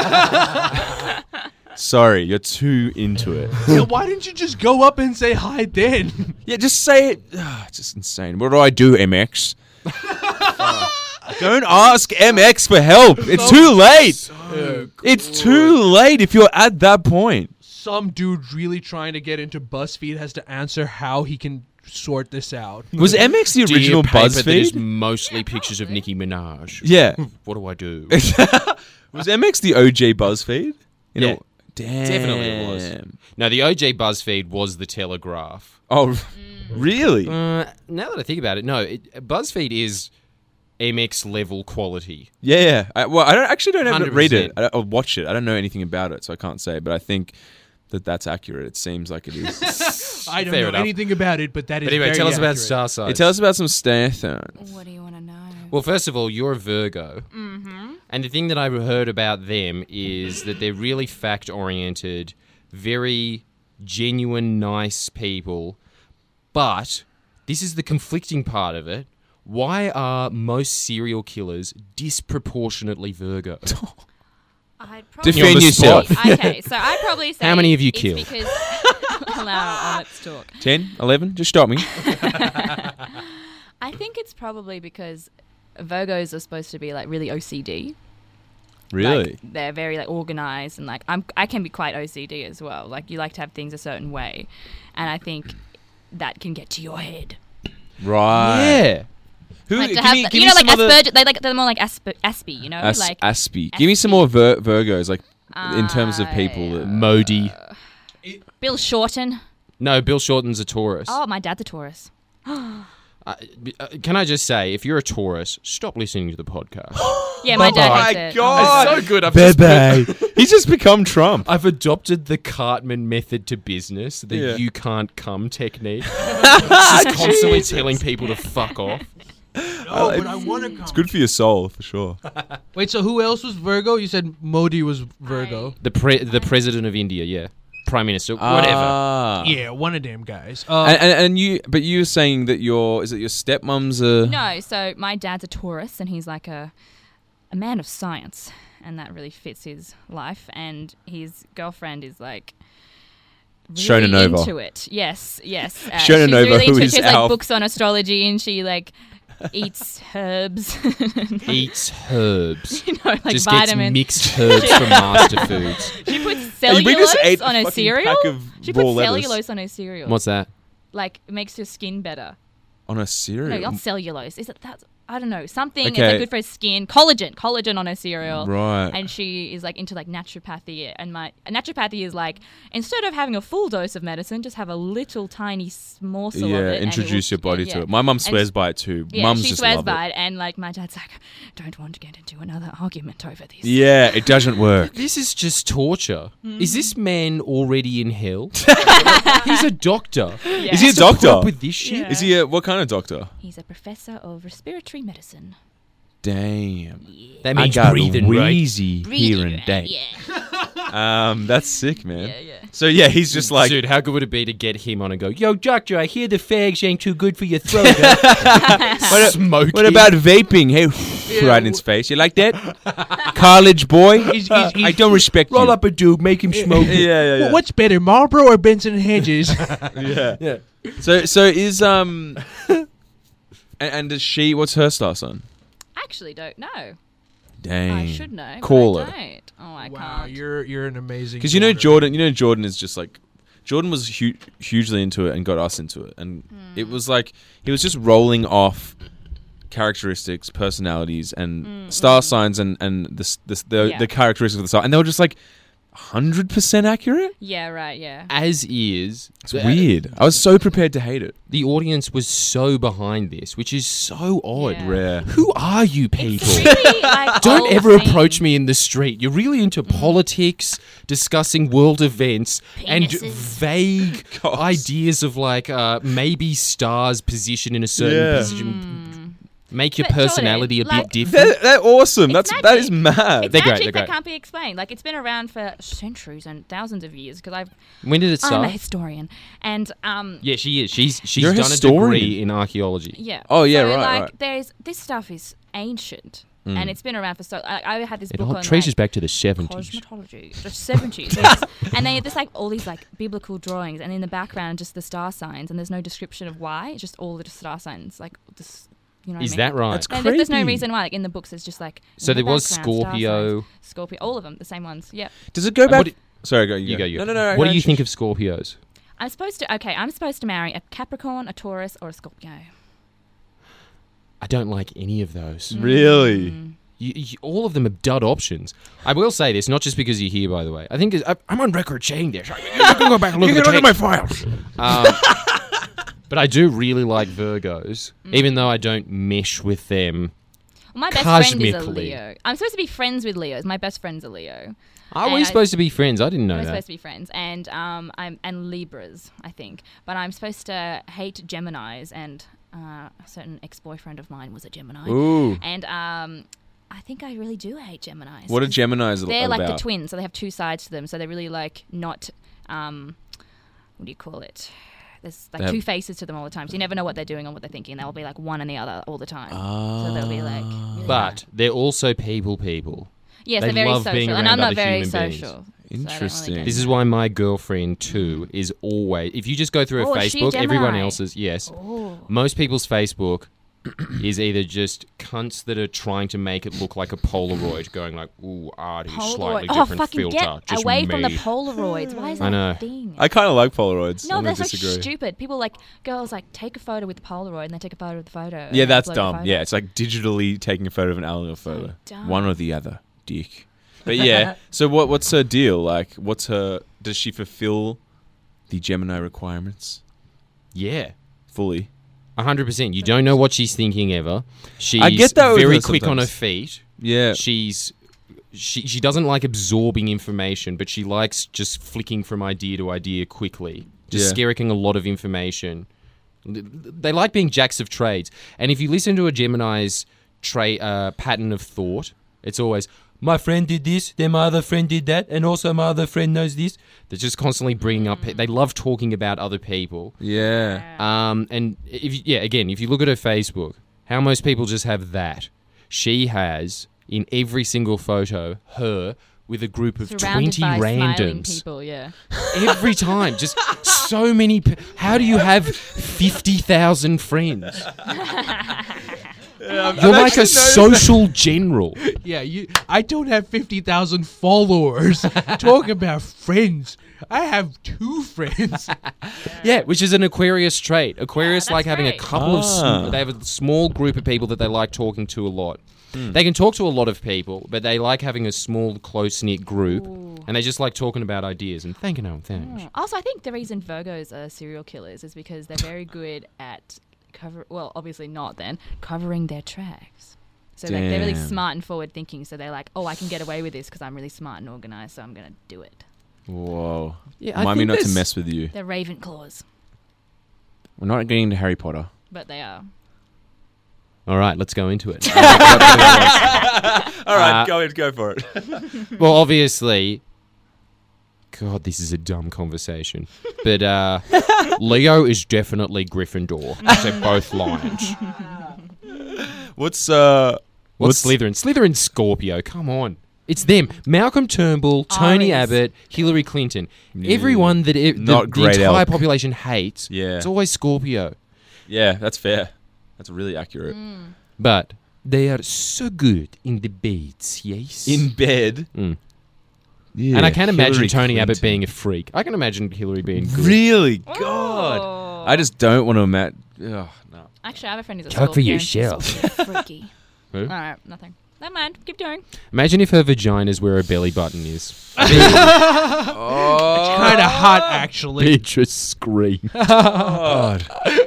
Sorry, you're too into it. Yeah, why didn't you just go up and say hi then? Yeah, just say it. Ah, it's just insane. What do I do, M X? Don't ask M X for help. It's too late. It's too late if you're at that point. Some dude really trying to get into BuzzFeed has to answer how he can sort this out. Was M X the Dear original paper that is BuzzFeed? mostly pictures of Nicki Minaj. Yeah. What do I do? Was M X the O G BuzzFeed? You Yeah. know, damn. Definitely it was. No, the O J BuzzFeed was the Telegraph. Oh, really? Uh, now that I think about it, no, it, BuzzFeed is M X level quality. Yeah, yeah. I, well, I don't actually don't have to read it one hundred percent. I, or watch it. I don't know anything about it, so I can't say. But I think that that's accurate. It seems like it is. I don't Fair know enough. anything about it, but that is But anyway, very tell us about accurate. star signs. It tells us about some Stathans. What do you want to know? Well, first of all, you're a Virgo. Mm-hmm. And the thing that I've heard about them is that they're really fact-oriented, very genuine, nice people. But this is the conflicting part of it. Why are most serial killers disproportionately Virgo? I'd probably Defend You're on the yourself. spot. Okay, so I'd probably say How many have you it's uh, killed? Because allow, let's talk. ten, eleven? Just stop me. I think it's probably because Virgos are supposed to be like really O C D. Really? Like, they're very like organized and like I'm I can be quite O C D as well. Like you like to have things a certain way, and I think that can get to your head. Right. Yeah. Who? Like to give have, me, the- give you me know, like some other- Asperger. They like they're more like Asper, Aspie, you know, As- like Aspie. Give me some more Vir- Virgos, like in terms of people. That, Modi. Bill Shorten. No, Bill Shorten's a Taurus. Oh, my dad's a Taurus. Uh, b- uh, can I just say, if you're a Taurus, stop listening to the podcast. Yeah, my dad Oh hates my it. God. It's so good. I've Bebe. He's just become Trump. I've adopted the Cartman method to business, the Yeah. you can't come technique. Just constantly telling people to fuck off. No, but I want to come. It's good for your soul, for sure. Wait, so who else was Virgo? You said Modi was Virgo. The pre- the president of India, yeah. Prime Minister, whatever. Ah. Yeah, one of them guys. Uh, And, and, and you, but you were saying that your, is it your stepmom's a... No, so my dad's a Taurus, and he's like a a man of science, and that really fits his life. And his girlfriend is like really Shonanova. into it. Yes, yes. Uh, Shonanova, she's really who into it. is She has like our- books on astrology, and she like eats herbs. Eats herbs. You know, like Just vitamins. gets mixed herbs from Master Foods. She puts Hey, we just ate cellulose a on her fucking cereal. pack of She raw puts lettuce. cellulose on her cereal. What's that? Like it makes your skin better. On a No, cereal? not cellulose. Is it that? I don't know, something. It's Okay. like good for her skin. Collagen, collagen on her cereal. Right. And she is like into like naturopathy. And my naturopathy is like, instead of having a full dose of medicine, just have a little tiny s- morsel of yeah, it. and it introduce will- your body yeah, to yeah. it. My mum And swears she- by it too. Yeah, Mums she just swears love by it. it. And like my dad's like, don't want to get into another argument over this. Yeah, it doesn't work. This is just torture. Mm-hmm. Is this man already in hell? He's a doctor. Yeah. Is he a What's the doctor? problem with this shit? Yeah. Is he a what kind of doctor? He's a professor of respiratory medicine. Damn. That I means got breathing, right? wheezy Breathing, hearing right? day. Yeah. Um, that's sick, man. Yeah, yeah. So yeah, he's just like, Dude, how good would it be to get him on and go, yo, doctor, I hear the fags ain't too good for your throat. huh?" what, Smoking. what about vaping? Hey, right in his face. You like that? College boy? He's- he's- I he's- don't respect Roll you. up a dude, make him smoke yeah, it. yeah, yeah. Wh- What's better, Marlboro or Benson and Hedges? Yeah. Yeah. So, so is um, and, and does she? What's her star sign? Actually, don't know. Dang. I should know. but Call I her. don't. Oh, I wow, can't. you're you're an amazing. Because you know daughter. Jordan, you know Jordan is just like, Jordan was hu- hugely into it and got us into it, and it was like he was just rolling off characteristics, personalities, and star signs, and and the s- the s- the, Yeah. the characteristics of the star, and they were just like hundred percent accurate. Yeah, right, yeah. As is. It's weird. I was so prepared to hate it. The audience was so behind this, which is so odd. Yeah. Rare. Who are you people? It's really, like, Don't old ever thing. approach me in the street. You're really into politics, discussing world events, and Penises. vague Gosh. ideas of like uh, maybe stars position in a certain Yeah. position. Make your But Jordan, personality a like- bit different. They're, they're awesome. It's That's that is magic. mad. It's They're great, magic they're that great. can't be explained. Like, it's been around for centuries and thousands of years because I've When did it I'm a start? historian. And um Yeah, she is. She's she's You're a done a historian. degree in archaeology. yeah. Oh, yeah, so, right, like right. there's this stuff is ancient Mm. and it's been around for so I, I had this It book all on traces like, back to the seventies. cosmetology, the seventies, yes. And they there's like all these like biblical drawings, and in the background just the star signs, and there's no description of why. It's just all the star signs, like this. You know what Is I mean? that right? That's And there's, there's no creepy. reason why. Like in the books, it's just like. So in there the was background, star Scorpio. signs. Scorpio, all of them, the same ones. Yeah. Does it go And back? what do- Sorry, go. You, You go. You No, go. no, no. What no, do you sh- think of Scorpios? I'm supposed to. Okay, I'm supposed to marry a Capricorn, a Taurus, or a Scorpio. I don't like any of those. Really? Mm. You, you, all of them are dud options. I will say this, not just because you're here, by the way. I think it's, I, I'm on record saying this. You can go back and look, You at, can the look at tape. my files. Um, but I do really like Virgos, even though I don't mesh with them. Well, my best friend is a Cosmically. Leo. I'm supposed to be friends with Leos. My best friend's a Leo. Are And we I- supposed to be friends? I didn't know We're that. supposed to be friends, and um, I'm and Libras, I think. But I'm supposed to hate Geminis, and uh, a certain ex-boyfriend of mine was a Gemini, Ooh. and um, I think I really do hate Geminis. What are 'cause Geminis They're about? like the twins, so they have two sides to them. So they're really like not, um, what do you call it? There's like They have- two faces to them all the time. So you never know what they're doing or what they're thinking. They'll be like one and the other all the time. So they'll be like. Really But they're also people people. yes, they they're very love being social, and around I'm not other very human beings. social. so I don't really Interesting. get This is that. why my girlfriend, too, is always... If you just go through her Oh, is she a Facebook, everyone Gemini? else's... Yes. Oh. Most people's Facebook is either just cunts that are trying to make it look like a Polaroid, going like, ooh, arty, slightly Oh, different fucking filter. get just away me. from the Polaroids. Why is that I know. a thing? I kind of like Polaroids. no, I'm that's gonna like disagree. stupid. People like girls like take a photo with the Polaroid and then take a photo of the photo. and Yeah, then that's upload the dumb. photo. Yeah, it's like digitally taking a photo of an analog photo. dumb. One or the other, dick. But yeah, so what? What's her deal? Like, what's her? Does she fulfill the Gemini requirements Yeah. fully? one hundred percent. You don't know what she's thinking ever. She's I get that with very her quick on her sometimes. feet. Yeah. She's... She, she doesn't like absorbing information, but she likes just flicking from idea to idea quickly. Just Yeah. skerricking a lot of information. They like being jacks of trades. And if you listen to a Gemini's tra- uh, pattern of thought, it's always, my friend did this, then my other friend did that, and also my other friend knows this. They're just constantly bringing up... They love talking about other people. Yeah. Um, and if you, yeah, again, if you look at her Facebook, how most people just have that. She has, in every single photo, her with a group of Surrounded twenty by smiling randoms. people. Yeah. Every time. Just so many... Pe- how do you have fifty thousand friends? You're like a social general. Yeah, you. I don't have fifty thousand followers. Talk about friends. I have two friends. Yeah, which is an Aquarius trait. Aquarius Yeah, like that's having a great. couple of. Ah. Sm- they have a small group of people that they like talking to a lot. Hmm. They can talk to a lot of people, but they like having a small, close knit group, Ooh. and they just like talking about ideas and thinking on things. Mm. Also, I think the reason Virgos are serial killers is because they're very good at cover. Well, obviously not then covering their tracks. So like they're really Damn. smart and forward thinking. So they're like, oh, I can get away with this because I'm really smart and organized. So I'm gonna do it. Whoa. Yeah, I Remind me think not to there's- mess with you. They're Ravenclaws, We're not getting into Harry Potter. but they are. All right, let's go into it. All right, go ahead, go for it. Well, obviously, God, this is a dumb conversation. But uh, Leo is definitely Gryffindor. They're both lions. What's uh? What's Slytherin? Slytherin's Scorpio. Come on. It's them. Malcolm Turnbull, Tony Aries. Abbott, Hillary Clinton. Yeah. Everyone that e- the, Not the great entire elk. population hates. Yeah. It's always Scorpio. Yeah, that's fair. That's really accurate. But they are so good in debates, yes? In bed. Mm. Yeah, And I can't imagine Hillary Tony Abbott Clinton. being a freak. I can imagine Hillary being good. Really? God. Oh. I just don't want to imagine. Oh, no. Actually, I have a friend who's a Talk for Scorpio and she's yourself. so freaky. Who? All right, nothing. Never mind. Keep going. Imagine if her vagina's where her belly button is. Oh, Kind of hot, actually. Beatrice scream. God.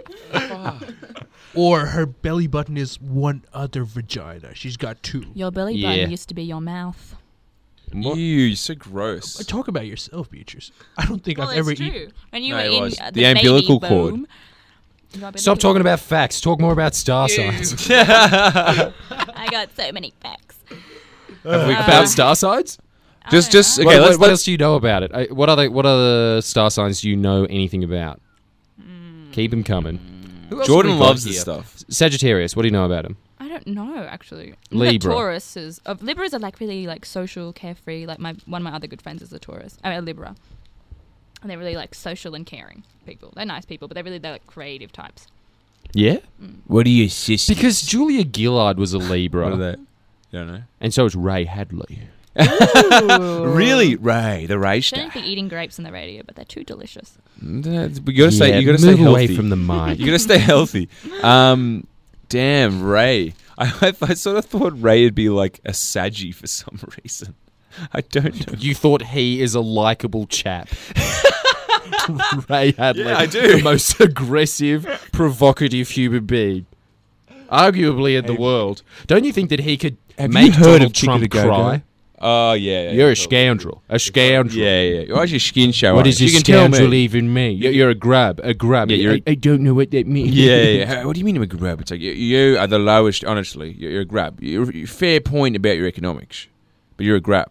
Or her belly button is one other vagina. She's got two. Your belly Yeah. button used to be your mouth. Ew, you're so gross. Talk about yourself, Beatrice. I don't think Well, I've ever it's eaten. true. When you No, were it in was. uh, The the, umbilical baby cord. boom, you got Stop baby talking boom. about facts. Talk more about star signs. I got so many facts. Have we- Uh, About star signs? I Just- don't just- know. Okay, what, let's- what let's- else do you know about it? Uh, What other what other star signs do you know anything about? Keep them coming. Who else have Jordan we got loves this here? stuff. Sagittarius. What do you know about him? I don't know actually. Libra. Taurus is. Uh, Libras are like really like social, carefree. Like my one of my other good friends is a Taurus. I mean a Libra, and they're really like social and caring people. They're nice people, but they're really they're like creative types. Yeah. What are you, sis? Because Julia Gillard was a Libra, What are they? You don't know. and so is Ray Hadley. Really, Ray, the Ray star. Shouldn't be eating grapes on the radio, but they're too delicious. Mm, We gotta stay. Yeah, You gotta move stay away healthy. from the mic. You gotta stay healthy. Um, damn, Ray. I, I, I sort of thought Ray would be like a Saggy for some reason. I don't know. You thought he is a likable chap. Ray Hadley. Yeah, I do. The most aggressive, provocative human being. Arguably in the world. Don't you think that he could Have make you heard Donald of Chicken Trump to Go Go? cry? Oh yeah, yeah, You're yeah. a scoundrel. A scoundrel. Yeah, yeah. Why's your skin show? What up? does your You can tell scoundrel me. even mean? You're, you're a grub. A grub. Yeah, you're I, I don't know what that means. Yeah, yeah, yeah. What do you mean I'm a grab? It's like you, you are the lowest. Honestly, you're, you're a grab. You're, you're fair point about your economics, but you're a grab.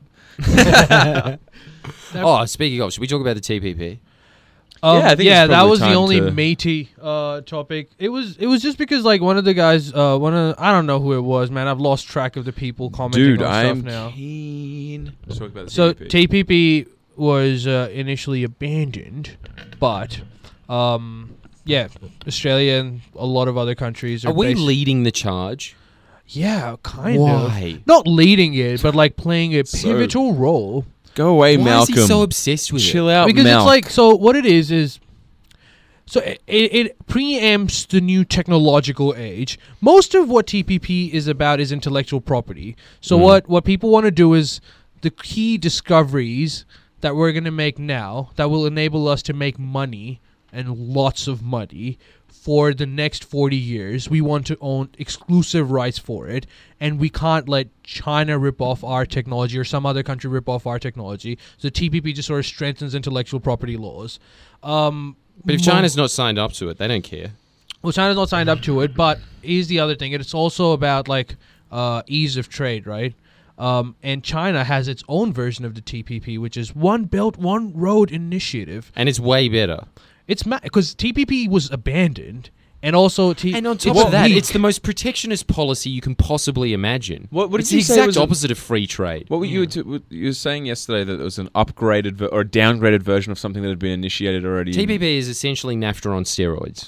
Oh, speaking of, should we talk about the T P P? Um, Yeah, I think yeah, it's that probably was the time only to- matey uh, topic. It was it was just because like one of the guys, uh, one of I don't know who it was, man. I've lost track of the people commenting Dude, on I stuff am now. keen. Let's talk about the So T P P. T P P was uh, initially abandoned, but um, yeah, Australia and a lot of other countries are. Are we basi- leading the charge? Yeah, kind Why? of. Not leading it, but like playing a So- pivotal role. Go away, Why Malcolm. is he so obsessed with Chill it? out, Because Malc. it's like so. What it is is. So it, it preempts the new technological age. Most of what T P P is about is intellectual property. So Mm. what, what people want to do is the key discoveries that we're going to make now that will enable us to make money and lots of money for the next forty years. We want to own exclusive rights for it, and we can't let China rip off our technology or some other country rip off our technology. So T P P just sort of strengthens intellectual property laws. Um, But if mo- China's not signed up to it, they don't care. well, China's not signed up to it, but here's the other thing. It's also about like uh, ease of trade, right? Um, and China has its own version of the T P P, which is One Belt, One Road Initiative. And it's way better. It's because T P P was abandoned, and also T. And on top it's of that, weak. it's the most protectionist policy you can possibly imagine. What- what it's did the you say exact was a- opposite of free trade. What were you t- what you were saying yesterday that it was an upgraded ver- or a downgraded version of something that had been initiated already? in- T P P is essentially NAFTA on steroids.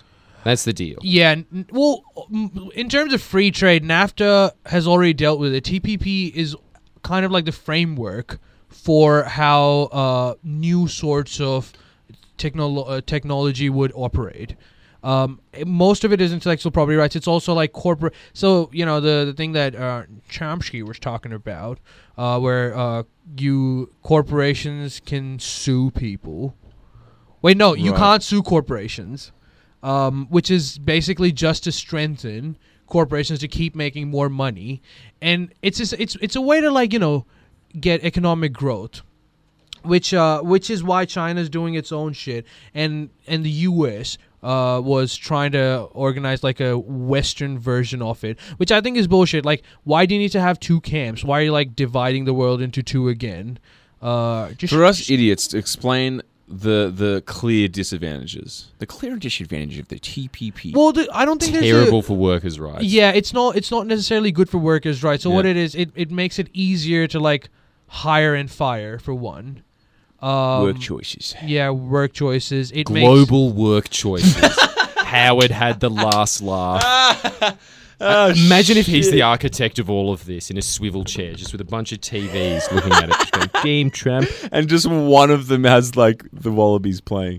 That's the deal. Yeah, n- well, m- in terms of free trade, NAFTA has already dealt with it. T P P is kind of like the framework for how uh, new sorts of technolo- uh, technology would operate. Um, it- most of it is intellectual property rights. It's also like corporate. So, you know, the, the thing that uh, Chomsky was talking about, uh, where uh, you corporations can sue people. Wait, no, you Right. can't sue corporations. Um, which is basically just to strengthen corporations to keep making more money, and it's just, it's it's a way to like you know get economic growth, which uh which is why China's doing its own shit, and and the U S uh was trying to organize like a Western version of it, which I think is bullshit. Like, why do you need to have two camps? Why are you like dividing the world into two again? Uh, just For us idiots, to explain the the clear disadvantages, the clear disadvantage of the T P P. well, the, I don't think there's a- Terrible for workers' rights. Yeah, it's not it's not necessarily good for workers, right? So what Yeah. it is, it, it makes it easier to like hire and fire for one. Um, Work choices. Yeah, work choices. It Global work choices. Howard had the last laugh. Uh, imagine if he's the architect of all of this in a swivel chair, just with a bunch of T Vs looking at it, just going, "Game Trump." And just one of them has like the Wallabies playing.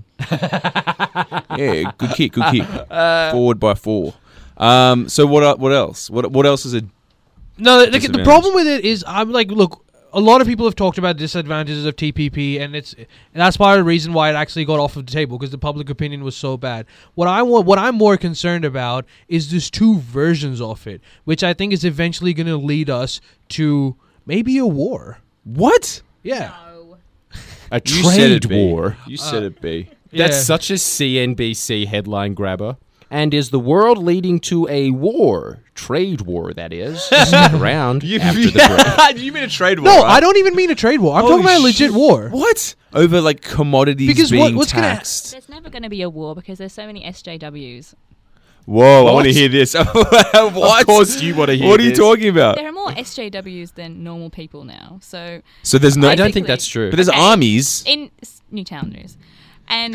Yeah, good kick, good kick. Forward by four. Um, so what? el- What else? What? What else is it? makes no. The, the disadvantage. problem with it is, I'm like, look. A lot of people have talked about disadvantages of T P P, and it's and that's part of the reason why it actually got off of the table, because the public opinion was so bad. What I want, what I'm more concerned about, is there's two versions of it, which I think is eventually going to lead us to maybe a war. What? Yeah. No. A You said trade it, B. war. You said it, B. That's Yeah. such a C N B C headline grabber. And is the world leading to a war? Trade war, that is. Stick around after the break. You mean a trade war? No, right? I don't even mean a trade war. I'm Holy talking about a legit shit. war. What? Over like commodities Because what- being what's gonna- taxed. There's never going to be a war because there's so many S J Ws. Whoa! I What? want to hear this. what? Of course you want to hear What are you this. talking about? There are more S J Ws than normal people now. So So there's no. I don't Basically- think that's true. But there's Okay. armies. in s- Newtown News, and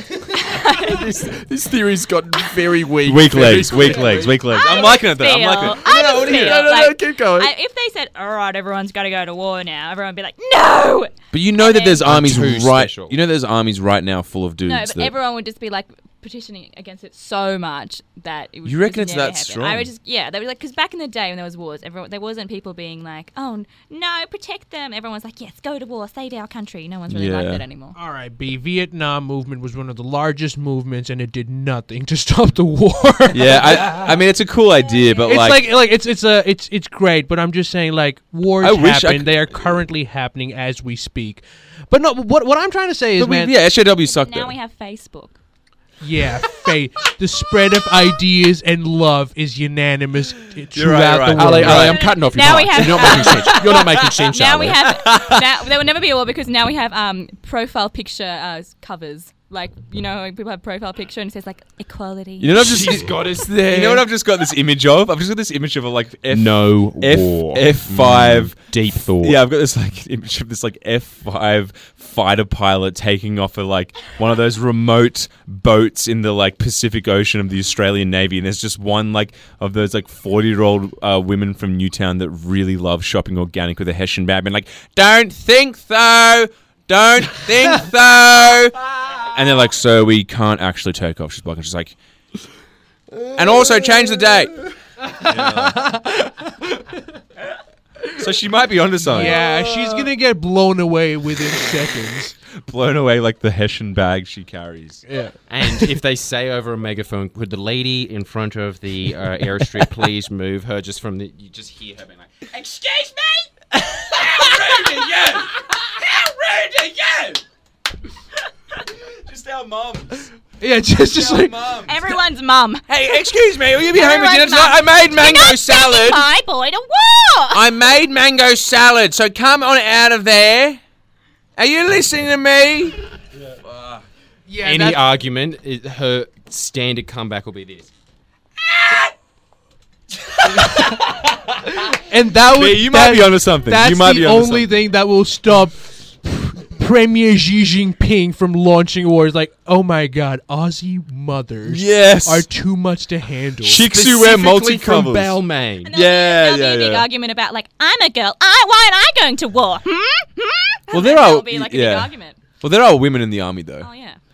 this, this theory's gotten very weak. Weak very legs, weak quickly. legs, weak legs. I I'm liking it though. I'm feel- liking it. I No, no, I just wanna hear it. feel No, no, no, like- keep going. I, if they said, "All right, everyone's got to go to war now," everyone would be like, "No." But you know And that there's then- armies Too right. special. You know there's armies right now full of dudes. No, but that, everyone would just be like petitioning against it so much that it would. You reckon just it's never that happen. strong? I would just, yeah, they were like, because back in the day when there was wars, everyone there wasn't people being like, "Oh no, protect them." Everyone's like, "Yes, go to war, save our country." No one's really like Yeah. that anymore. All right, B. Vietnam movement was one of the largest movements, and it did nothing to stop the war. yeah, I, I mean it's a cool idea, but It's like, like, like it's it's a it's it's great, but I'm just saying, like, wars I wish I happen. could- They are currently happening as we speak. But no, what what I'm trying to say is, but we- man, yeah, S J W sucked Now though. we have Facebook. yeah, faith, the spread of ideas and love is unanimous t- throughout right, you're right. the world. Ali, Ali, I'm Right. cutting off your Now we mic. have- You're not making sense. You're not making sense, Now Ali. we have. Now, there will never be a war because now we have um profile picture uh, covers. Like, you know, how people have profile picture and it says like equality. You know what I've just She's got us there. You know what I've just got this image of? I've just got this image of a like F No F war. F five Mm, deep thought. Yeah, I've got this like image of this like F five fighter pilot taking off a like one of those remote boats in the like Pacific Ocean of the Australian Navy, and there's just one like of those like forty year old uh, women from Newtown that really love shopping organic with a Hessian bag, and like, don't think so, don't think so, and they're like, so we can't actually take off. She's black, and she's like, and also change the date. So she might be onto something. Yeah, she's gonna get blown away within seconds. Blown away like the Hessian bag she carries. Yeah. And if they say over a megaphone, could the lady in front of the uh, airstrip please move her just from the... You just hear her being like, excuse me? How rude are you? How rude are you? Just our mums. Yeah, just just like mums. Everyone's mum. Hey, excuse me, will you be home for Everyone's dinner tonight? I made mango You're not salad. sending my boy to war. I made mango salad, so come on out of there. Are you listening to me? yeah, Any that's- argument, it, her standard comeback will be this. and that was B, you might be onto something. That's You might the be onto only something. thing that will stop Premier Xi Jinping from launching wars. Like, oh my god, Aussie mothers Yes. are too much to handle. Chicks who wear Specifically from multicolours. Balmain. And there'll Yeah, be, there'll yeah, be a big yeah. argument about like, I'm a girl. I why am I going to war? Hmm? Hmm? Well, And there then are- there'll be like a yeah. big argument. Well, there are women in the army though. Oh yeah.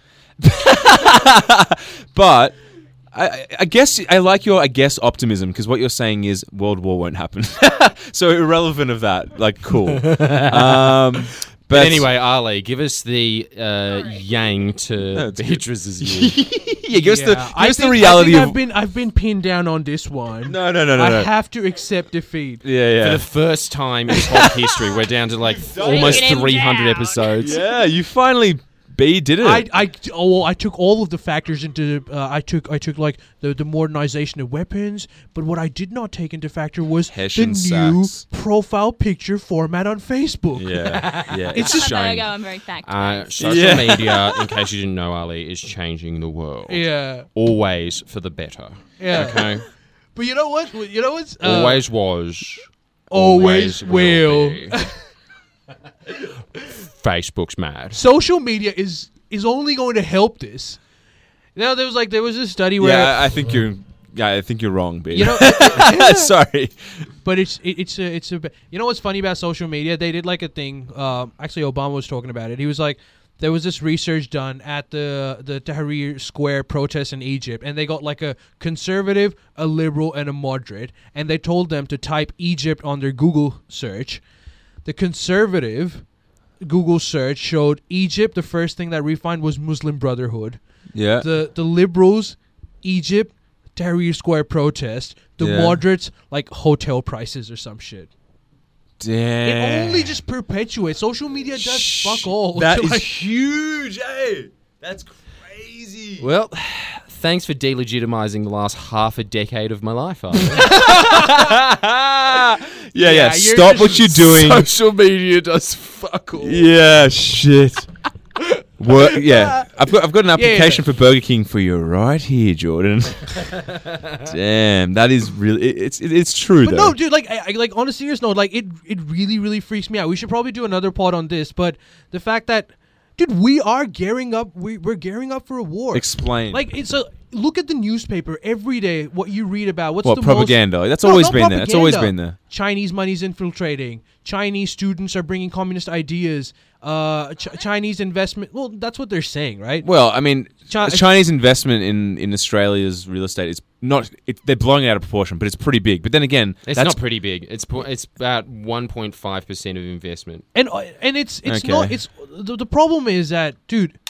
But I, I- I guess I like your I guess optimism because what you're saying is World War won't happen. So irrelevant of that, like cool. um, but, But anyway, Ali, give us the uh, yang to No, it's good. Beatrice's you. yeah, give us the Yeah, give I us the think- reality I think of I've been I've been pinned down on this one. no no no no I no. have to accept defeat. yeah For yeah the first time in pop history, we're down to like almost Taking him three hundred down. episodes. yeah. You finally B did it. I, I, oh, well, I took all of the factors into. Uh, I took, I took like the, the modernization of weapons, but what I did not take into factor was Hessian the new sacks. profile picture format on Facebook. yeah yeah. It's It's just- showing. Virgo, I'm very fact Uh, based. social Yeah. media, in case you didn't know, Ali, is changing the world. Yeah, Always for the better. yeah. Okay? But you know what? You know what's uh, always was. always will. be. Facebook's mad. Social media is is only going to help this. Now there was like there was a study where Yeah, I I think you're. Yeah, I think you're wrong, B. you know, Sorry. but it's it, it's a it's a you know what's funny about social media? They did like a thing. Um, actually, Obama was talking about it. He was like, there was this research done at the the Tahrir Square protests in Egypt, and they got like a conservative, a liberal, and a moderate, and they told them to type Egypt on their Google search. The conservative Google search showed Egypt. The first thing that we find was Muslim Brotherhood. Yeah. The the liberals, Egypt, Tahrir Square protest. The Yeah. moderates, like hotel prices or some shit. Damn. It only just perpetuates. Social media does Shh, fuck all. That to, is like- huge, hey. That's crazy. Well, thanks for delegitimizing the last half a decade of my life, Ali. yeah, yeah. Yeah, you're Stop just- what you're doing. Social media does fuck all. Yeah, shit. Work, yeah, I've got I've got an yeah. application for Burger King for you right here, Jordan. Damn, that is really it, it's it, it's true But though. no, dude, like, I, I- like on a serious note, like it, it really, really freaks me out. We should probably do another pod on this, but the fact that, dude, we are gearing up. We, we're gearing up for a war. Explain. Like it's a look at the newspaper every day. What you read about? What's what the propaganda? Most, That's No, always not been there. It's always propaganda. been there. Chinese money's infiltrating. Chinese students are bringing communist ideas. Uh, Ch- Chinese investment. Well, that's what they're saying, right? Well, I mean, Chi- the Chinese investment in, in Australia's real estate is not. It, they're blowing it out of proportion, but it's pretty big. But then again, It's that's not pretty big. It's po- it's about one point five percent of investment. And uh, and it's it's Okay. not. It's the, the problem is that, dude.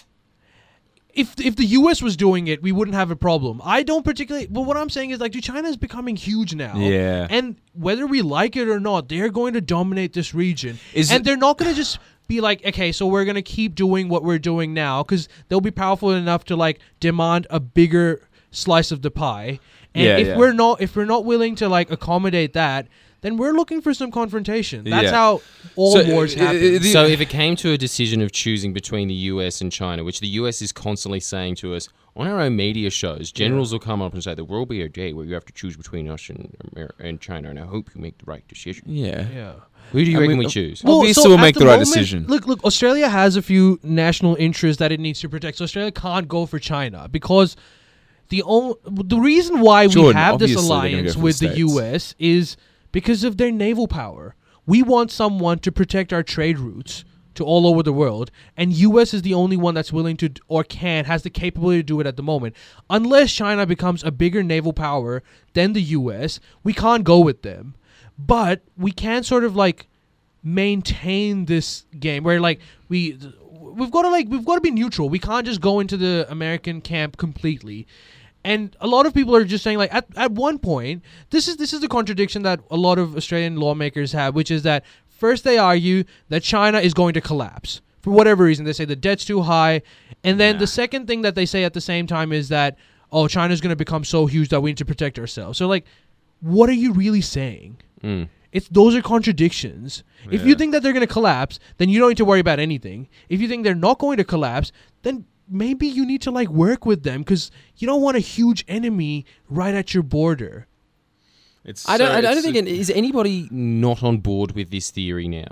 If if the U S was doing it, we wouldn't have a problem. I don't particularly. But what I'm saying is, like, dude, China is becoming huge now. Yeah. And whether we like it or not, they're going to dominate this region. Is and it- they're not going to just be like, okay, so we're going to keep doing what we're doing now, because they'll be powerful enough to like demand a bigger slice of the pie. And Yeah, if yeah. we're not if we're not willing to like accommodate that, then we're looking for some confrontation. That's Yeah. how all So, wars uh, happen. uh, the- So if it came to a decision of choosing between the U S and China, which the U S is constantly saying to us on our own media shows, generals will come up and say there will be a day where you have to choose between us and Amer- and China, and I hope you make the right decision. yeah. yeah. Who do you I reckon mean, we uh, choose? Well, Obviously, we'll at make the right moment- decision. Look, look, Australia has a few national interests that it needs to protect. So Australia can't go for China because the only the reason why we Jordan, have this obviously they're gonna go alliance for the with the, States. U S is because of their naval power. We want someone to protect our trade routes to all over the world, and U S is the only one that's willing to d- or can has the capability to do it at the moment. Unless China becomes a bigger naval power than the U S, we can't go with them. But we can sort of like maintain this game where like we we've got to like we've got to be neutral. We can't just go into the American camp completely. And a lot of people are just saying like at, at one point this is this is the contradiction that a lot of Australian lawmakers have, which is that first they argue that China is going to collapse for whatever reason. They say the debt's too high, and then Yeah. the second thing that they say at the same time is that oh, China's going to become so huge that we need to protect ourselves. So like, what are you really saying? Mm. It's those are contradictions. If you Yeah. think that they're going to collapse, then you don't need to worry about anything. If you think they're not going to collapse, then maybe you need to like work with them because you don't want a huge enemy right at your border. It's I don't. so- I don't it's think. a- It, is anybody not on board with this theory now?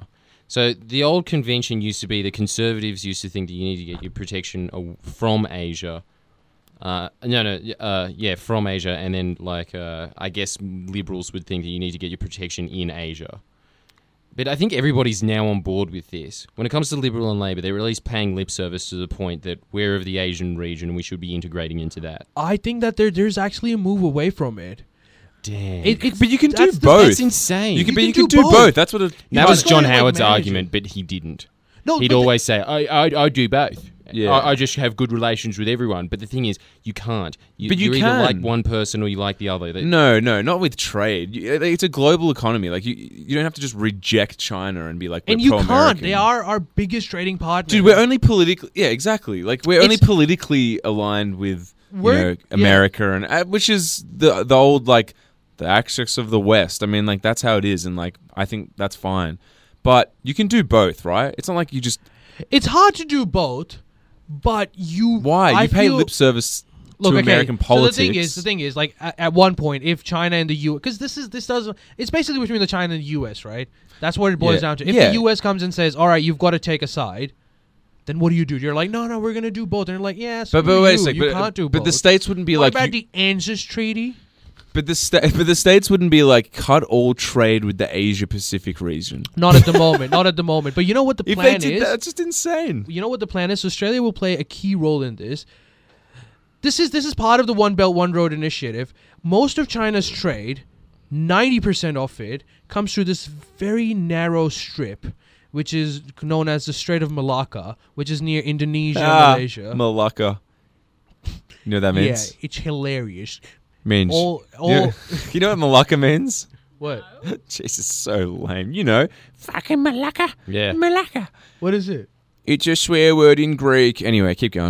So the old convention used to be the conservatives used to think that you need to get your protection aw- from Asia. Uh, no, no, uh, yeah, from Asia, and then like uh, I guess liberals would think that you need to get your protection in Asia. But I think everybody's now on board with this. When it comes to Liberal and Labor, they're at least paying lip service to the point that we're of the Asian region and we should be integrating into that. I think that there there's actually a move away from it. Damn. It, it But you can do that's the- both. That's insane. You can, You but can you can do do both. both. That's what it, that You was can't John like Howard's manage argument, but he didn't. No, He'd but the- always say, I, I, I do both. Yeah. I, I just have good relations with everyone. But the thing is, you can't. You, But you you're can. either like one person or you like the other. That- No, no, not with trade. You- It's a global economy. Like you, you don't have to just reject China and be like, we're and you can't. pro-American. They are our biggest trading partner. Dude, we're only politically. Yeah, exactly. Like we're only It's- politically aligned with you We're- know, yeah. America, and uh, which is the the old like the axis of the West. I mean, like that's how it is, and like I think that's fine. But you can do both, right? It's not like you just It's hard to do both, but you. why I you pay feel- lip service Look, to okay, American politics. So the thing is, the thing is, like at, at one point, if China and the U, because this is this does, it's basically between the China and the U S, right? That's what it boils Yeah. down to. If Yeah. the U S comes and says, "All right, you've got to take a side," then what do you do? You're like, "No, no, we're gonna do both." And they're like, "Yeah, but but screw wait a you. second. You But, can't do but both." the states wouldn't be what like. about you- the ANZUS treaty? but the sta- but the states wouldn't be like cut all trade with the Asia Pacific region. Not at the moment. Not at the moment. But you know what the If they plan did is? that, that's just insane. You know what the plan is? Australia will play a key role in this. This is this is part of the One Belt One Road initiative. Most of China's trade, ninety percent of it, comes through this very narrow strip, which is known as the Strait of Malacca, which is near Indonesia Ah, and Malaysia. Malacca. You know what that means? Yeah, it's hilarious. Means All all you, know, you know what Malacca means? what? Jesus, so lame. You know, fucking Malacca. Yeah. Malacca. What is it? It's a swear word in Greek. Anyway, keep going.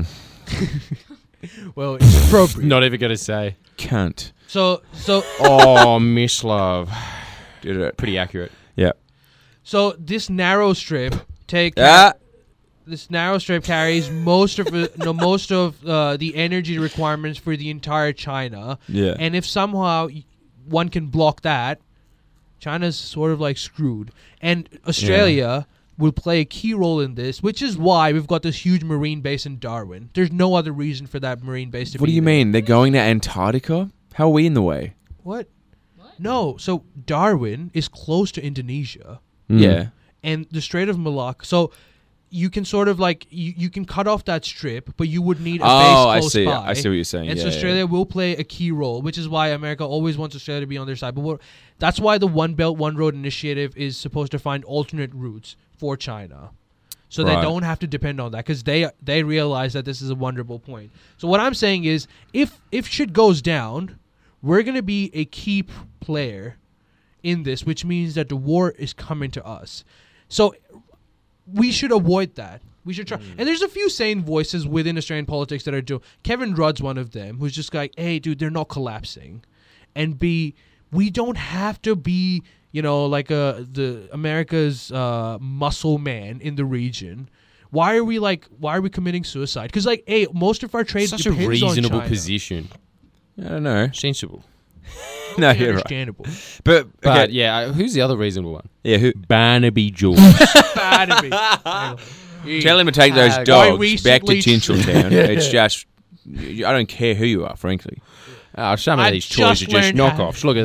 Well, it's appropriate. Not ever going to say. Cunt. So so Oh, Miss Love. Did it. Pretty accurate. Yeah. so this narrow strip take Ah. this narrow strip carries most of it, no most of uh, the energy requirements for the entire China. Yeah. And if somehow y- one can block that, China's sort of like screwed. And Australia will play a key role in this, which is why we've got this huge marine base in Darwin. There's no other reason for that marine base to What be do you there. mean? They're going to Antarctica? How are we in the way? What? No, so Darwin is close to Indonesia Mm. Yeah. and the Strait of Malacca. So you can sort of like you, you can cut off that strip, but you would need a base Oh, I close see. by. I see what you're saying. And yeah, so yeah. Australia will play a key role, which is why America always wants Australia to be on their side. But what, that's why the One Belt One Road initiative is supposed to find alternate routes for China, so they Right. don't have to depend on that, because they they realize that this is a vulnerable point. So what I'm saying is, if if shit goes down, we're gonna be a key p- player in this, which means that the war is coming to us. So we should avoid that. We should try. And there's a few sane voices within Australian politics that are doing. Kevin Rudd's one of them, who's just like, hey, dude, they're not collapsing. And B, we don't have to be, you know, like uh, the America's uh, muscle man in the region. Why are we like, why are we committing suicide? Because like, hey, most of our trade Such a depends on reasonable China. position. I don't know. Sensible. No, you're right. Understandable. But, But okay. yeah, uh, who's the other reasonable one? Yeah, who? Barnaby George. Bad to be. Tell him to take those Uh, dogs quite back to recently- Tinseltown. It's just, I don't care who you are, frankly. Oh, some of I these toys just are just learned how- knockoffs. Look at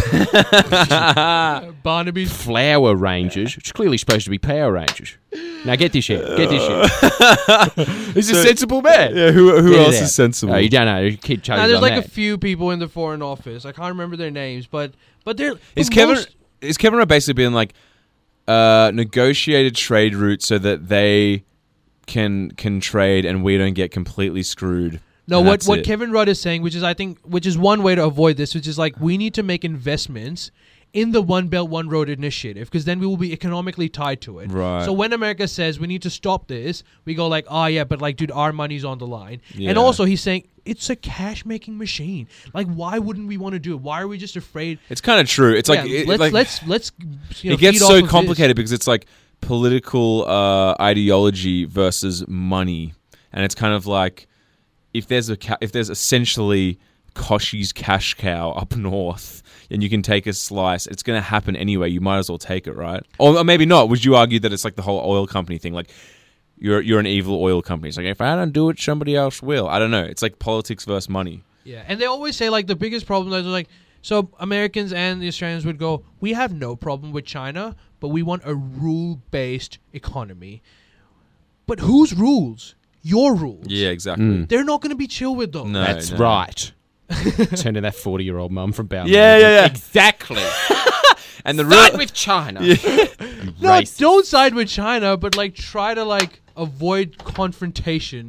that. Barnaby's Flower Rangers. It's clearly supposed to be Power Rangers. Now get this shit. Get this shit. He's a So- sensible man. Yeah, who who Get it else out. is sensible? Oh, you don't know. The kid chose Now, there's on like that. a few people in the Foreign Office. I can't remember their names, but but they're Is but Kevin most- is Kevin Rudd basically being like uh, negotiated trade routes so that they can can trade and we don't get completely screwed? No, and what that's what it? Kevin Rudd is saying, which is I think, which is one way to avoid this, which is like we need to make investments in the One Belt One Road initiative, because then we will be economically tied to it. Right. So when America says we need to stop this, we go like, oh yeah, but like, dude, our money's on the line. Yeah. And also he's saying it's a cash making machine. Like, why wouldn't we want to do it? Why are we just afraid? It's kind of true. It's like Yeah, it, let's like let's let's you know, it gets feed off so of this. complicated because it's like political uh, ideology versus money, and it's kind of like if there's a ca- if there's essentially Koshi's cash cow up north and you can take a slice, it's going to happen anyway. You might as well take it, right? Or, or maybe not. Would you argue that it's like the whole oil company thing? Like, you're you're an evil oil company. It's like, if I don't do it, somebody else will. I don't know. It's like politics versus money. Yeah, and they always say, like, the biggest problem is, like, so Americans and the Australians would go, we have no problem with China, but we want a rule-based economy. But whose rules? Your rules. Yeah, exactly. Mm. They're not going to be chill with those. No. That's no. right. Turn to that forty-year-old mum from Balmain. Yeah, yeah, yeah. Exactly. And the Side real with China. Yeah. You No, racist. don't side with China, but, like, try to, like, avoid confrontation.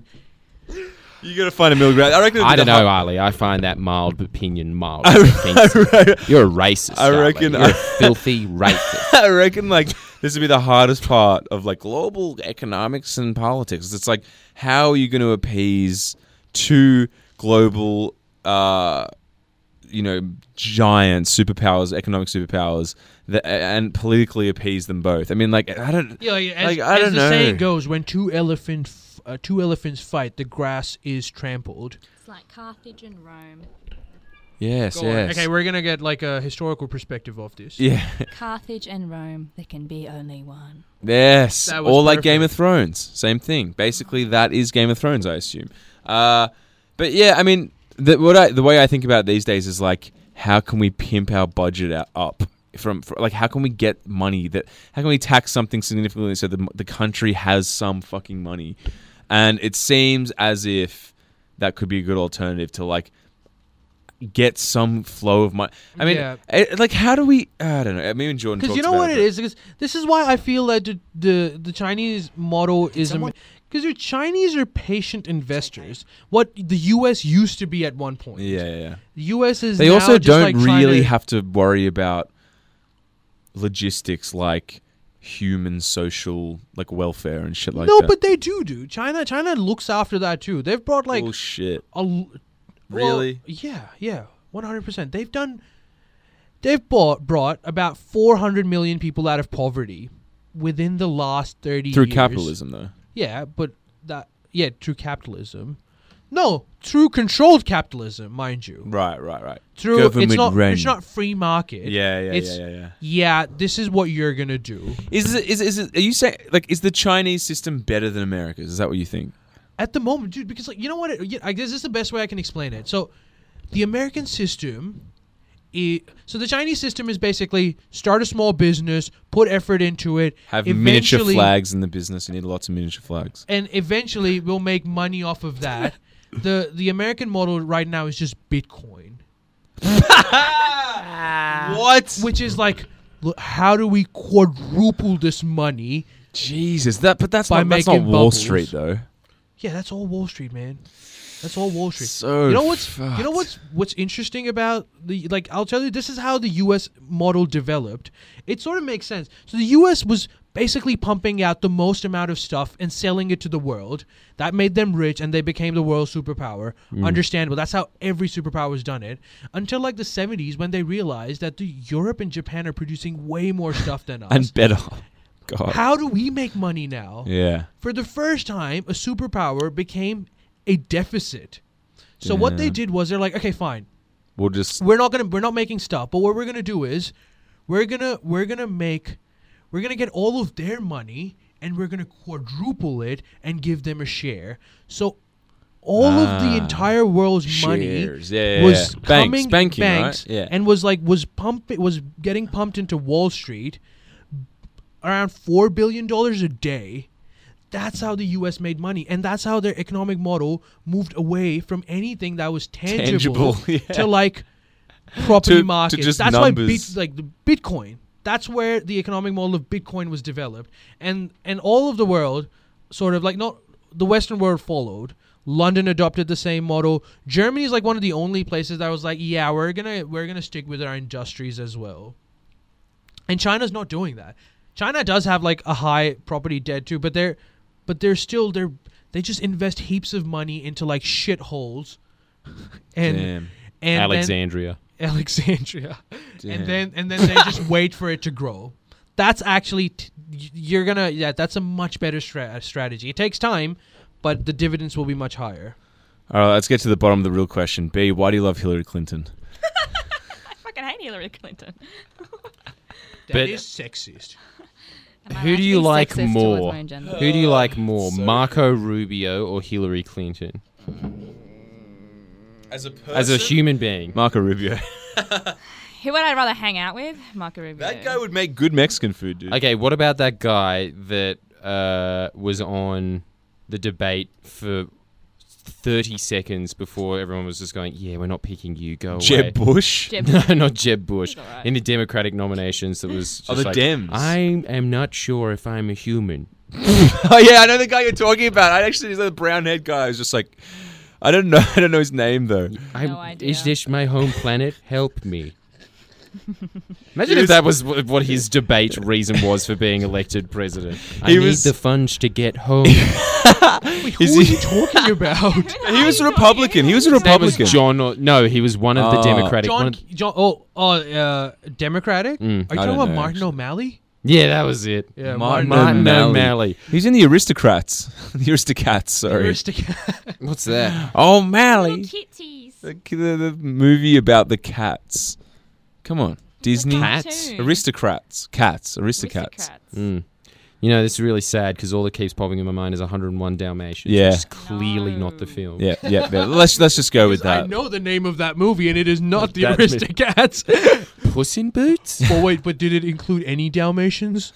You got to find a middle ground. I reckon. it'd be I don't the know, hard- Ali. I find that mild opinion mild. I, offensive. I, reckon- You're a racist. I Ali. reckon You're I- a filthy racist. I reckon like this would be the hardest part of like global economics and politics. It's like, how are you going to appease two global, uh, you know, giant superpowers, economic superpowers, that, and politically appease them both? I mean, like, I don't. Yeah, like, as, Like, I as don't the know. saying goes, when two elephant f- uh, two elephants fight, the grass is trampled. It's like Carthage and Rome. Yes, Go on. yes. Okay, we're gonna get like a historical perspective of this. Yeah. Carthage and Rome, there can be only one. Yes, That was or like Game of perfect. Thrones, same thing. Basically, that is Game of Thrones, I assume. Uh, but yeah, I mean, the, what I, the way I think about it these days is like, how can we pimp our budget out, up from, for, like, how can we get money that, how can we tax something significantly so the the country has some fucking money? And it seems as if that could be a good alternative to like get some flow of money. I mean, Yeah. eh, like, how do we? I don't know. Me and Jordan. Because talked you know about what it but- is. Because this is why I feel that the the, the Chinese model is someone- because your Chinese are patient investors. What the U S used to be at one point. Yeah, yeah, yeah. The U S is They now also just don't like trying really to- have to worry about logistics like human social like welfare and shit like no, that. but they do, dude. China China looks after that too. They've brought like bullshit. a l- Really? well, yeah, yeah, one hundred percent. They've done. They've bought brought about four hundred million people out of poverty within the last thirty Through years. capitalism, though. Yeah, but that yeah, through capitalism. No, through controlled capitalism, mind you. Right, right, right. Through Government it's not run. it's not free market. Yeah, yeah, It's- yeah, yeah, yeah. Yeah, this is what you're gonna do. Is it? Is it? Is it? Are you saying like is the Chinese system better than America's? Is that what you think? At the moment, dude, because like you know what? It, yeah, I guess this is the best way I can explain it. So, the American system, i so the Chinese system is basically start a small business, put effort into it, Have miniature eventually- flags in the business. You need lots of miniature flags. and eventually we'll make money off of that. the The American model right now is just Bitcoin, What? which is like, look, how do we quadruple this money? Jesus, that. But that's By not. That's not making Wall bubbles. Street, though. Yeah, that's all Wall Street, man. That's all Wall Street. So you know what's fucked. you know what's what's interesting about the like I'll tell you this is how the U S model developed. It sort of makes sense. So the U S was basically pumping out the most amount of stuff and selling it to the world. That made them rich and they became the world superpower. Understandable. That's how every superpower has done it. Until like the seventies when they realized that the Europe and Japan are producing way more stuff than us. and better. God. How do we make money now? Yeah. For the first time, a superpower became a deficit. So what they Yeah. did was they're like, okay, fine. We'll just. We're not gonna we're not making stuff, but what we're gonna do is we're gonna we're gonna make we're gonna get all of their money and we're gonna quadruple it and give them a share. So all of the Ah, entire world's money shares. Yeah, yeah, was yeah. coming Banks, banking, right? banks Yeah. and was like was pump was getting pumped into Wall Street around four billion dollars a day. That's how the U S made money, and that's how their economic model moved away from anything that was tangible, Tangible, yeah. to like property To- to markets. just that's numbers. why bit, like the Bitcoin. That's where the economic model of Bitcoin was developed, and and all of the world sort of like not the Western world followed. London adopted the same model. Germany is like one of the only places that was like, yeah, we're gonna we're gonna stick with our industries as well. And China's not doing that. China does have like a high property debt too, but they're but they're still they're they just invest heaps of money into like shitholes. and Damn. and Alexandria. then Alexandria. Damn. And then and then they just wait for it to grow. That's actually t- y- you're gonna yeah, that's a much better stra- strategy. It takes time, but the dividends will be much higher. All right, let's get to the bottom of the real question. B, why do you love Hillary Clinton? I fucking hate Hillary Clinton. That But- is sexist. Am I Who allowed do to you be like sexist towards more? my own gender? Who do you like more, So Marco Rubio or Hillary Clinton? As a person? As a human being. Marco Rubio. Who would I rather hang out with? Marco Rubio. That guy would make good Mexican food, dude. Okay, what about that guy that uh, was on the debate for thirty seconds before everyone was just going, yeah, we're not picking you, go away. Jeb Bush? Jeb- No, not Jeb Bush. He's alright. In the Democratic nominations, that was just Oh, the like, Dems. I am not sure if I'm a human. Oh yeah, I know the guy you're talking about. I actually, the brown haired guy is just like, I don't know, I don't know his name though. I, No idea. Is this my home planet? Help me. Imagine He if was- that was wh- what his debate reason was for being elected president. I He need was- the funds to get home. Wait, who Is are he- you talking about? He was a Republican. He was a His name was Republican. John. Or, no, he was one of the Oh. Democratic. John, one of- John, oh, oh, uh, Democratic? Mm. Are you I talking don't about know, Martin actually. O'Malley? yeah, that was it. Yeah, Martin Martin O'Malley. O'Malley. He's in the Aristocrats. the Aristocats, sorry. Aristocrat. What's that? O'Malley. Little kitties. The, the, the movie about the cats. Come on. Disney. Cats? Aristocrats. Cats. Aristocats. Aristocrats. Mm. You know, this is really sad because all that keeps popping in my mind is one oh one Dalmatians, Yeah. which is clearly No. not the film. Yeah, yeah. yeah. Let's let's just go with I that. know the name of that movie, and it is not the That- Aristocats. Puss in Boots? Well, wait, but did it include any Dalmatians?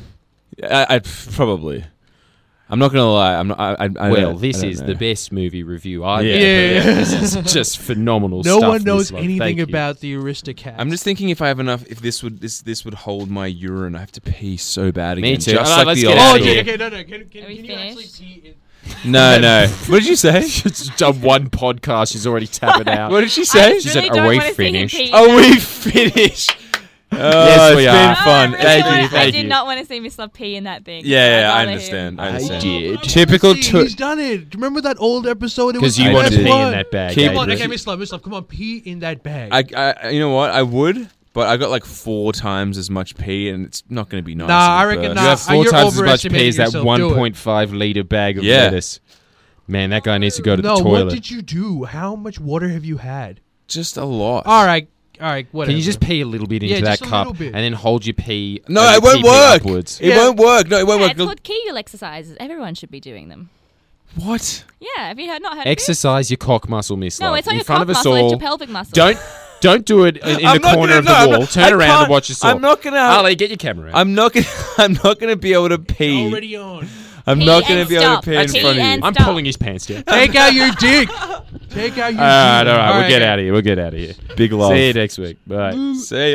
I, I probably. I'm not gonna lie. I'm not. I, I, I Well, don't- this I don't is know. the best movie review I've Yeah. ever Yeah. heard. This is just phenomenal No stuff. one knows Miss Love. anything Thank you. about the Aristocats. I'm just thinking if I have enough, if this would this this would hold my urine. I have to pee so bad Me again. too. Just Alright, like let's the get old out Oh, of school. here. okay, okay, no, no. Can, can, Are we can you actually finished? pee in? No, no. What did you say? She's done one podcast. She's already tapping out. What did she say? I She really said, "Are don't we wanna see him finished?" pee Are now. we finished? Oh, Yes, it's we been are. No, fun. I really Thank wanna- you. I Thank did you. not want to see Miss Love pee in that thing. Yeah, yeah, I'd I rather understand. I I understand. did. Typical See, to- he's done it. Remember that old episode? It was Because you I want to did. pee What? in that bag. Keep- Come on, Gabriel. okay, Miss Love, Miss Love, come on, pee in that bag. I, I, you know what? I would, but I got like four times as much pee, and it's not going to be nice. Nah, as a I reckon burst. nah. You have Uh, four you're times as much pee overestimating as that yourself. Do it. one point five litre bag of Yeah. lettuce. Man, that guy needs to go to no, the toilet. what did you do? How much water have you had? Just a lot. All right, all right, whatever. Can you just pee a little bit into Yeah, that just a cup little bit. and then hold your pee? No, uh, it won't pee pee work. Upwards? It Yeah. won't work. No, it won't Yeah, work. it's called Kegel exercises. Everyone should be doing them. What? Yeah, have you heard, not heard of Exercise your cock muscle, Miss it? No, Love. it's not in your front cock of us muscle, all. it's your pelvic muscle. Don't don't do it in, in I'm the not corner gonna- of no, the I'm wall. not- Turn I around can't- and watch yourself. I'm not gonna. Ali, get your camera out. I'm not gonna. I'm not gonna be able to pee. already on? I'm Pee not gonna and be able stop. to pee in Pee front of you. and I'm stop. pulling his pants down. Take out your dick. Take out your. All right, dick. all right, we'll get okay. out of here. We'll get out of here. Big love. See you next week. Bye. See ya.